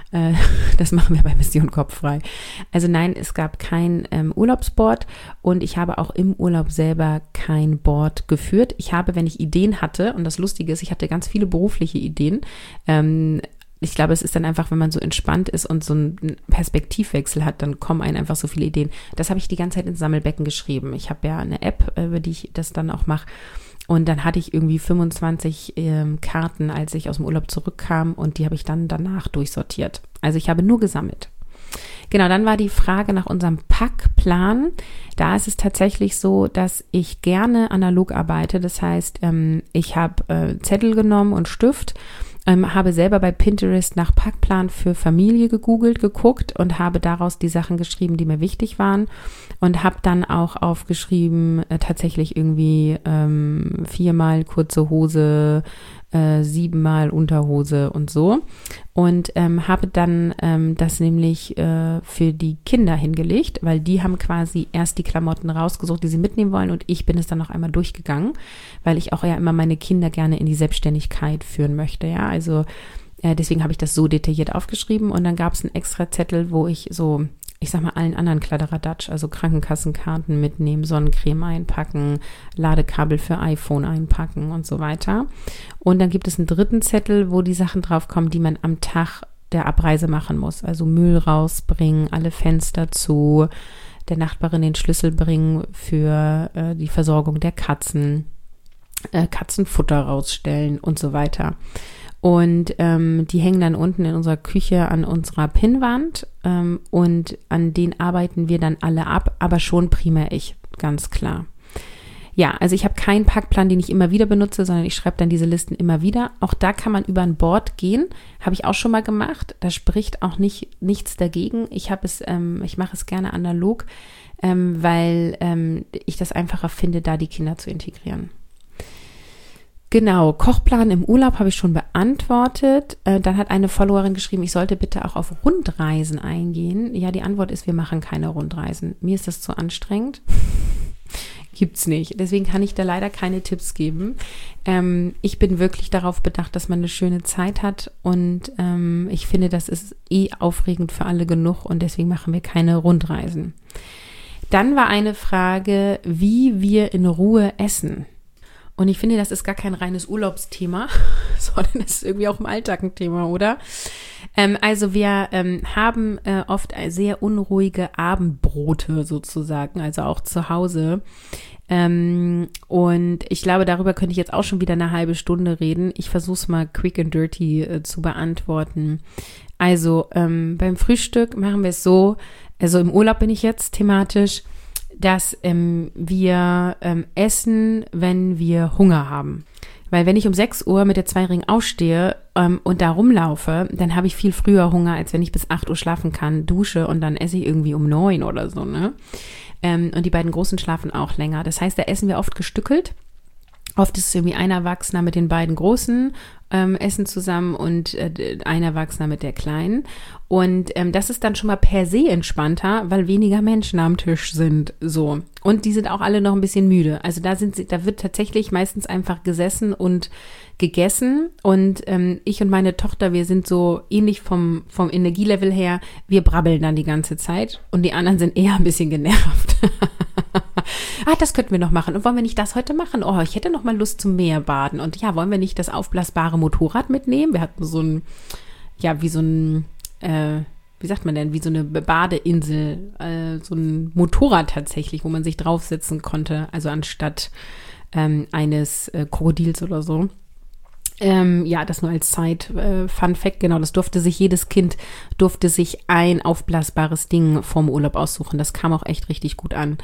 das machen wir bei Mission Kopffrei. Also nein, es gab kein Urlaubsboard und ich habe auch im Urlaub selber kein Board geführt. Ich habe, wenn ich Ideen hatte, und das Lustige ist, ich hatte ganz viele berufliche Ideen, ich glaube, es ist dann einfach, wenn man so entspannt ist und so einen Perspektivwechsel hat, dann kommen einem einfach so viele Ideen. Das habe ich die ganze Zeit ins Sammelbecken geschrieben. Ich habe ja eine App, über die ich das dann auch mache. Und dann hatte ich irgendwie 25 Karten, als ich aus dem Urlaub zurückkam und die habe ich dann danach durchsortiert. Also ich habe nur gesammelt. Genau, dann war die Frage nach unserem Packplan. Da ist es tatsächlich so, dass ich gerne analog arbeite. Das heißt, ich habe Zettel genommen und Stift, habe selber bei Pinterest nach Packplan für Familie geguckt und habe daraus die Sachen geschrieben, die mir wichtig waren und habe dann auch aufgeschrieben, tatsächlich irgendwie 4-mal kurze Hose, 7-mal Unterhose und so und habe dann das nämlich für die Kinder hingelegt, weil die haben quasi erst die Klamotten rausgesucht, die sie mitnehmen wollen und ich bin es dann noch einmal durchgegangen, weil ich auch ja immer meine Kinder gerne in die Selbstständigkeit führen möchte, ja, also deswegen habe ich das so detailliert aufgeschrieben und dann gab es einen extra Zettel, wo ich so, ich sag mal, allen anderen Kladderadatsch, also Krankenkassenkarten mitnehmen, Sonnencreme einpacken, Ladekabel für iPhone einpacken und so weiter. Und dann gibt es einen dritten Zettel, wo die Sachen draufkommen, die man am Tag der Abreise machen muss. Also Müll rausbringen, alle Fenster zu, der Nachbarin den Schlüssel bringen für die Versorgung der Katzen, Katzenfutter rausstellen und so weiter. Und die hängen dann unten in unserer Küche an unserer Pinnwand und an denen arbeiten wir dann alle ab, aber schon primär ich, ganz klar. Ja, also ich habe keinen Packplan, den ich immer wieder benutze, sondern ich schreibe dann diese Listen immer wieder. Auch da kann man über ein Board gehen, habe ich auch schon mal gemacht. Da spricht auch nichts dagegen. Ich mache es gerne analog, weil ich das einfacher finde, da die Kinder zu integrieren. Genau, Kochplan im Urlaub habe ich schon beantwortet. Dann hat eine Followerin geschrieben, ich sollte bitte auch auf Rundreisen eingehen. Ja, die Antwort ist, wir machen keine Rundreisen. Mir ist das zu anstrengend. Gibt's nicht. Deswegen kann ich da leider keine Tipps geben. Ich bin wirklich darauf bedacht, dass man eine schöne Zeit hat und ich finde, das ist aufregend für alle genug und deswegen machen wir keine Rundreisen. Dann war eine Frage, wie wir in Ruhe essen. Und ich finde, das ist gar kein reines Urlaubsthema, sondern das ist irgendwie auch im Alltag ein Thema, oder? Also wir haben oft sehr unruhige Abendbrote sozusagen, also auch zu Hause. Und ich glaube, darüber könnte ich jetzt auch schon wieder eine halbe Stunde reden. Ich versuche es mal quick and dirty zu beantworten. Also beim Frühstück machen wir es so, also im Urlaub bin ich jetzt thematisch, dass wir essen, wenn wir Hunger haben. Weil wenn ich um 6 Uhr mit der Zweiring aufstehe und da rumlaufe, dann habe ich viel früher Hunger, als wenn ich bis 8 Uhr schlafen kann, dusche und dann esse ich irgendwie um 9 oder so, ne? Und die beiden Großen schlafen auch länger. Das heißt, da essen wir oft gestückelt. Oft ist es irgendwie ein Erwachsener mit den beiden Großen essen zusammen und ein Erwachsener mit der Kleinen. Und das ist dann schon mal per se entspannter, weil weniger Menschen am Tisch sind. So. Und die sind auch alle noch ein bisschen müde. Also da wird tatsächlich meistens einfach gesessen und gegessen. Und ich und meine Tochter, wir sind so ähnlich vom Energielevel her, wir brabbeln dann die ganze Zeit und die anderen sind eher ein bisschen genervt. Das könnten wir noch machen. Und wollen wir nicht das heute machen? Oh, ich hätte noch mal Lust zum Meerbaden. Und ja, wollen wir nicht das aufblasbare Motorrad mitnehmen? Wir hatten so ein, ja, wie so ein, wie sagt man denn, wie so eine Badeinsel, so ein Motorrad tatsächlich, wo man sich draufsetzen konnte, also anstatt eines Krokodils oder so. Ja, das nur als Fun Fact, genau, jedes Kind durfte sich ein aufblasbares Ding vorm Urlaub aussuchen. Das kam auch echt richtig gut an.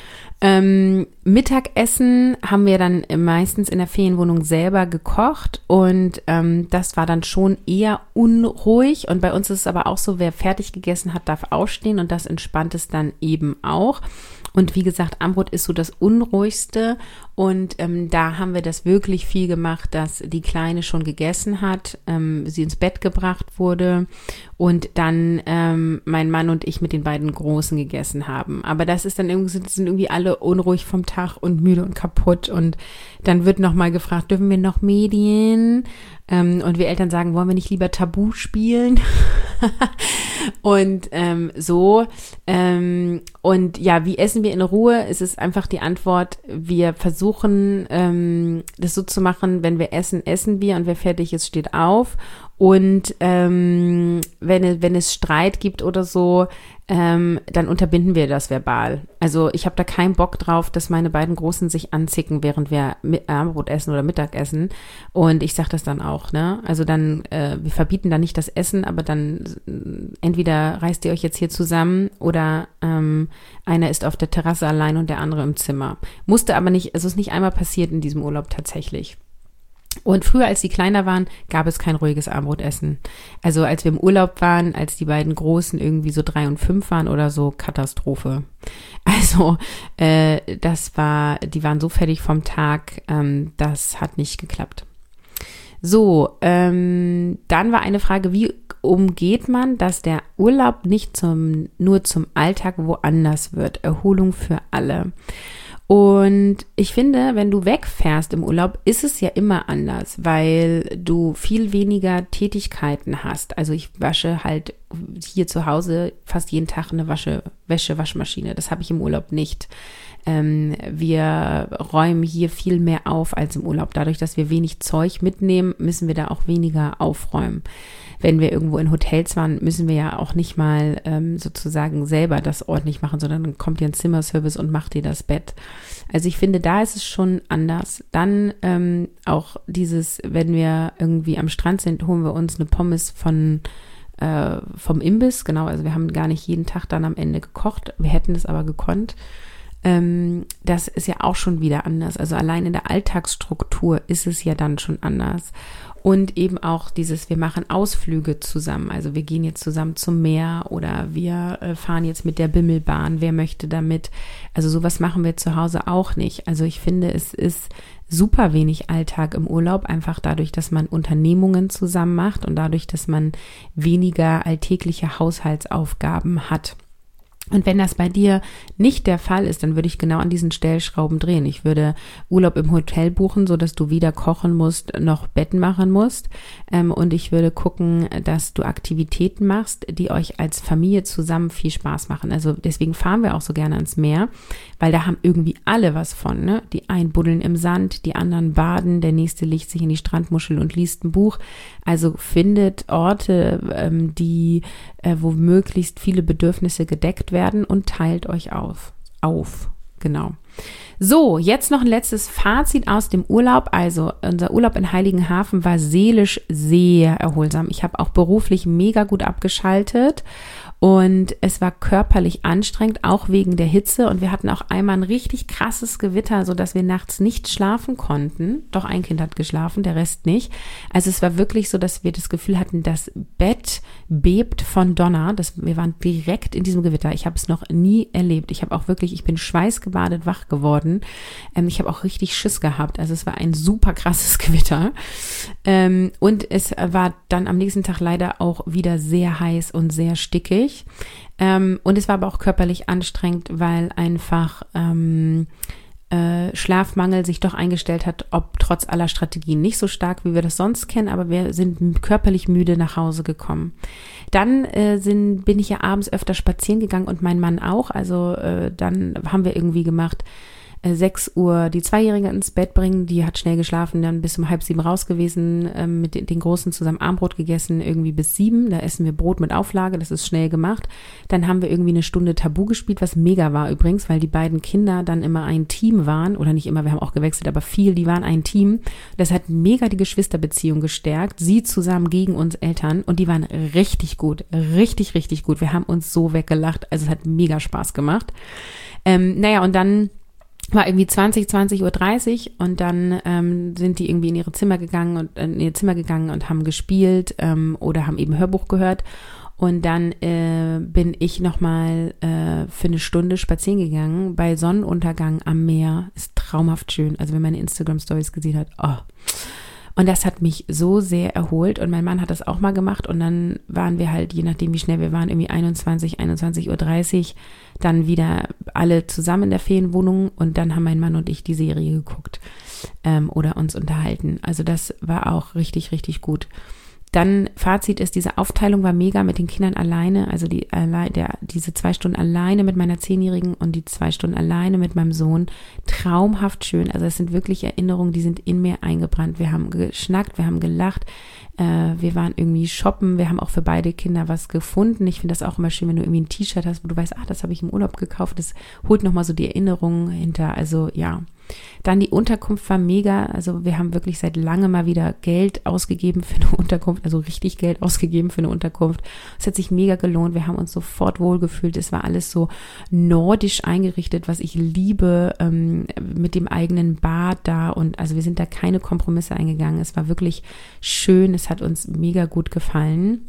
Mittagessen haben wir dann meistens in der Ferienwohnung selber gekocht und das war dann schon eher unruhig und bei uns ist es aber auch so, wer fertig gegessen hat, darf aufstehen und das entspannt es dann eben auch. Und wie gesagt, Armbrot ist so das Unruhigste und da haben wir das wirklich viel gemacht, dass die Kleine schon gegessen hat, sie ins Bett gebracht wurde und dann mein Mann und ich mit den beiden Großen gegessen haben. Aber das ist dann sind irgendwie alle unruhig vom Tag und müde und kaputt und dann wird nochmal gefragt, dürfen wir noch Medien? Und wir Eltern sagen, wollen wir nicht lieber Tabu spielen? Und so. Und ja, wie essen wir in Ruhe? Es ist einfach die Antwort, wir versuchen, das so zu machen, wenn wir essen, essen wir und wer fertig ist, steht auf. Und wenn es Streit gibt oder so, dann unterbinden wir das verbal. Also ich habe da keinen Bock drauf, dass meine beiden Großen sich anzicken, während wir Abendbrot essen oder Mittagessen. Und ich sage das dann auch, ne? Also dann, wir verbieten dann nicht das Essen, aber dann entweder reißt ihr euch jetzt hier zusammen oder einer ist auf der Terrasse allein und der andere im Zimmer. Musste aber nicht, also es ist nicht einmal passiert in diesem Urlaub tatsächlich. Und früher, als die kleiner waren, gab es kein ruhiges Abendbrotessen. Also als wir im Urlaub waren, als die beiden Großen irgendwie so 3 und 5 waren oder so, Katastrophe. Also die waren so fertig vom Tag, das hat nicht geklappt. So, dann war eine Frage, wie umgeht man, dass der Urlaub nicht nur zum Alltag woanders wird? Erholung für alle. Und ich finde, wenn du wegfährst im Urlaub, ist es ja immer anders, weil du viel weniger Tätigkeiten hast. Also ich wasche halt hier zu Hause fast jeden Tag eine Waschmaschine. Das habe ich im Urlaub nicht. Wir räumen hier viel mehr auf als im Urlaub. Dadurch, dass wir wenig Zeug mitnehmen, müssen wir da auch weniger aufräumen. Wenn wir irgendwo in Hotels waren, müssen wir ja auch nicht mal sozusagen selber das ordentlich machen, sondern dann kommt dir ein Zimmerservice und macht dir das Bett. Also ich finde, da ist es schon anders. Dann auch wenn wir irgendwie am Strand sind, holen wir uns eine Pommes vom Imbiss. Genau, also wir haben gar nicht jeden Tag dann am Ende gekocht. Wir hätten es aber gekonnt. Das ist ja auch schon wieder anders. Also allein in der Alltagsstruktur ist es ja dann schon anders. Und eben auch dieses, wir machen Ausflüge zusammen. Also wir gehen jetzt zusammen zum Meer oder wir fahren jetzt mit der Bimmelbahn. Wer möchte damit? Also sowas machen wir zu Hause auch nicht. Also ich finde, es ist super wenig Alltag im Urlaub, einfach dadurch, dass man Unternehmungen zusammen macht und dadurch, dass man weniger alltägliche Haushaltsaufgaben hat. Und wenn das bei dir nicht der Fall ist, dann würde ich genau an diesen Stellschrauben drehen. Ich würde Urlaub im Hotel buchen, so dass du weder kochen musst, noch Betten machen musst. Und ich würde gucken, dass du Aktivitäten machst, die euch als Familie zusammen viel Spaß machen. Also deswegen fahren wir auch so gerne ans Meer, weil da haben irgendwie alle was von, ne? Die einen buddeln im Sand, die anderen baden, der nächste legt sich in die Strandmuschel und liest ein Buch. Also findet Orte, wo möglichst viele Bedürfnisse gedeckt werden und teilt euch auf. Genau. So, jetzt noch ein letztes Fazit aus dem Urlaub. Also unser Urlaub in Heiligenhafen war seelisch sehr erholsam. Ich habe auch beruflich mega gut abgeschaltet und es war körperlich anstrengend, auch wegen der Hitze. Und wir hatten auch einmal ein richtig krasses Gewitter, sodass wir nachts nicht schlafen konnten. Doch ein Kind hat geschlafen, der Rest nicht. Also es war wirklich so, dass wir das Gefühl hatten, das Bett bebt von Donner. Wir waren direkt in diesem Gewitter. Ich habe es noch nie erlebt. Ich bin schweißgebadet wach geworden. Ich habe auch richtig Schiss gehabt. Also es war ein super krasses Gewitter. Und es war dann am nächsten Tag leider auch wieder sehr heiß und sehr stickig. Und es war aber auch körperlich anstrengend, weil einfach Schlafmangel sich doch eingestellt hat, ob trotz aller Strategien nicht so stark, wie wir das sonst kennen, aber wir sind körperlich müde nach Hause gekommen. Dann bin ich ja abends öfter spazieren gegangen und mein Mann auch, also dann haben wir irgendwie gemacht, 6 Uhr die Zweijährige ins Bett bringen, die hat schnell geschlafen, dann bis um 6:30 raus gewesen, mit den Großen zusammen Abendbrot gegessen, irgendwie bis 7, da essen wir Brot mit Auflage, das ist schnell gemacht. Dann haben wir irgendwie eine Stunde Tabu gespielt, was mega war übrigens, weil die beiden Kinder dann immer ein Team waren, oder nicht immer, wir haben auch gewechselt, aber die waren ein Team. Das hat mega die Geschwisterbeziehung gestärkt, sie zusammen gegen uns Eltern, und die waren richtig gut, richtig, richtig gut. Wir haben uns so weggelacht, also es hat mega Spaß gemacht. Und dann war irgendwie 20:30 Uhr und dann sind die irgendwie in ihr Zimmer gegangen und haben gespielt oder haben eben Hörbuch gehört. Und dann bin ich nochmal für eine Stunde spazieren gegangen bei Sonnenuntergang am Meer. Ist traumhaft schön. Also wenn man meine Instagram-Stories gesehen hat, oh. Und das hat mich so sehr erholt, und mein Mann hat das auch mal gemacht, und dann waren wir halt, je nachdem wie schnell wir waren, irgendwie 21:30 Uhr dann wieder alle zusammen in der Ferienwohnung, und dann haben mein Mann und ich die Serie geguckt oder uns unterhalten. Also das war auch richtig, richtig gut. Dann Fazit ist, diese Aufteilung war mega mit den Kindern alleine, also diese 2 Stunden alleine mit meiner 10-Jährigen und die 2 Stunden alleine mit meinem Sohn, traumhaft schön. Also es sind wirklich Erinnerungen, die sind in mir eingebrannt. Wir haben geschnackt, wir haben gelacht, wir waren irgendwie shoppen, wir haben auch für beide Kinder was gefunden. Ich finde das auch immer schön, wenn du irgendwie ein T-Shirt hast, wo du weißt, das habe ich im Urlaub gekauft, das holt nochmal so die Erinnerungen hinter, also ja. Dann die Unterkunft war mega, also wir haben wirklich seit langem mal wieder Geld ausgegeben für eine Unterkunft, also richtig Geld ausgegeben für eine Unterkunft. Es hat sich mega gelohnt, wir haben uns sofort wohlgefühlt, es war alles so nordisch eingerichtet, was ich liebe, mit dem eigenen Bad da, und also wir sind da keine Kompromisse eingegangen, es war wirklich schön, es hat uns mega gut gefallen.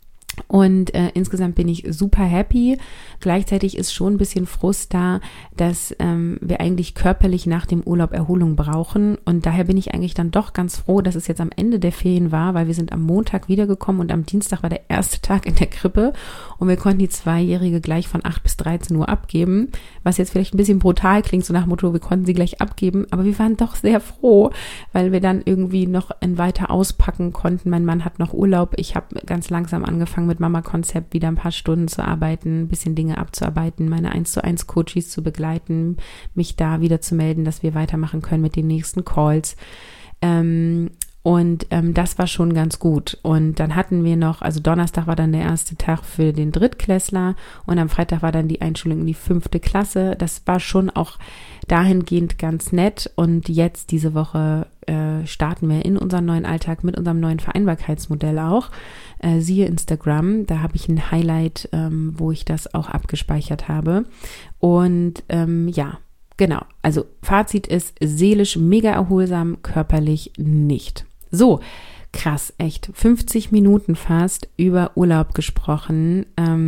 Und insgesamt bin ich super happy. Gleichzeitig ist schon ein bisschen Frust da, dass wir eigentlich körperlich nach dem Urlaub Erholung brauchen. Und daher bin ich eigentlich dann doch ganz froh, dass es jetzt am Ende der Ferien war, weil wir sind am Montag wiedergekommen und am Dienstag war der erste Tag in der Krippe. Und wir konnten die Zweijährige gleich von 8 bis 13 Uhr abgeben, was jetzt vielleicht ein bisschen brutal klingt, so nach dem Motto, wir konnten sie gleich abgeben. Aber wir waren doch sehr froh, weil wir dann irgendwie noch weiter auspacken konnten. Mein Mann hat noch Urlaub. Ich habe ganz langsam angefangen, mit Mama-Konzept wieder ein paar Stunden zu arbeiten, ein bisschen Dinge abzuarbeiten, meine 1:1 Coaches zu begleiten, mich da wieder zu melden, dass wir weitermachen können mit den nächsten Calls. Und das war schon ganz gut. Und dann hatten wir noch, also Donnerstag war dann der erste Tag für den Drittklässler und am Freitag war dann die Einschulung in die 5. Klasse. Das war schon auch dahingehend ganz nett. Und jetzt diese Woche starten wir in unseren neuen Alltag mit unserem neuen Vereinbarkeitsmodell auch. Siehe Instagram, da habe ich ein Highlight, wo ich das auch abgespeichert habe. Und ja, genau. Also Fazit ist seelisch mega erholsam, körperlich nicht. So, krass, echt. 50 Minuten fast über Urlaub gesprochen.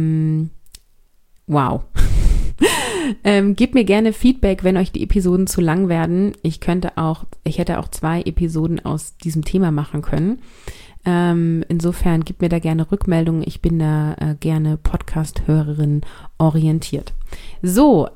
Wow. Gebt mir gerne Feedback, wenn euch die Episoden zu lang werden. Ich hätte auch 2 Episoden aus diesem Thema machen können. Insofern gebt mir da gerne Rückmeldungen. Ich bin da gerne Podcast-Hörerin orientiert. So,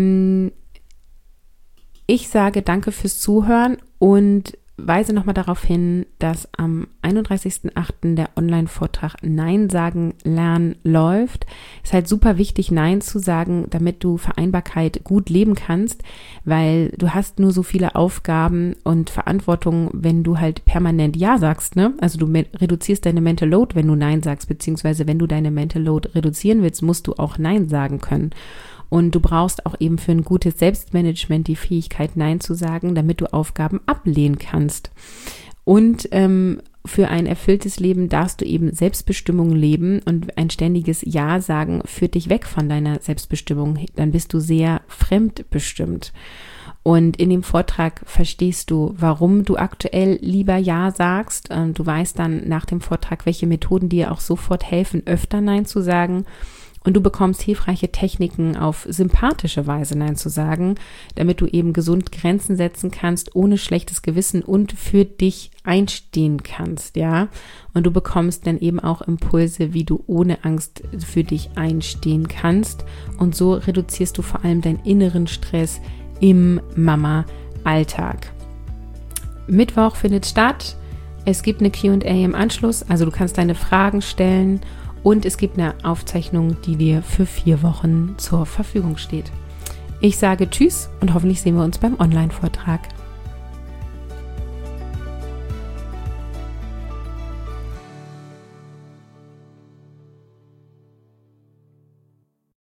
ich sage danke fürs Zuhören und weise nochmal darauf hin, dass am 31.08. der Online-Vortrag Nein sagen lernen läuft. Ist halt super wichtig, Nein zu sagen, damit du Vereinbarkeit gut leben kannst, weil du hast nur so viele Aufgaben und Verantwortung, wenn du halt permanent Ja sagst, ne? Also du reduzierst deine Mental Load, wenn du Nein sagst, beziehungsweise wenn du deine Mental Load reduzieren willst, musst du auch Nein sagen können. Und du brauchst auch eben für ein gutes Selbstmanagement die Fähigkeit, Nein zu sagen, damit du Aufgaben ablehnen kannst. Und für ein erfülltes Leben darfst du eben Selbstbestimmung leben und ein ständiges Ja sagen führt dich weg von deiner Selbstbestimmung. Dann bist du sehr fremdbestimmt. Und in dem Vortrag verstehst du, warum du aktuell lieber Ja sagst. Du weißt dann nach dem Vortrag, welche Methoden dir auch sofort helfen, öfter Nein zu sagen. Und du bekommst hilfreiche Techniken, auf sympathische Weise Nein zu sagen, damit du eben gesund Grenzen setzen kannst, ohne schlechtes Gewissen und für dich einstehen kannst, ja. Und du bekommst dann eben auch Impulse, wie du ohne Angst für dich einstehen kannst. Und so reduzierst du vor allem deinen inneren Stress im Mama-Alltag. Mittwoch findet statt. Es gibt eine Q&A im Anschluss, also du kannst deine Fragen stellen. Und es gibt eine Aufzeichnung, die dir für 4 Wochen zur Verfügung steht. Ich sage Tschüss und hoffentlich sehen wir uns beim Online-Vortrag.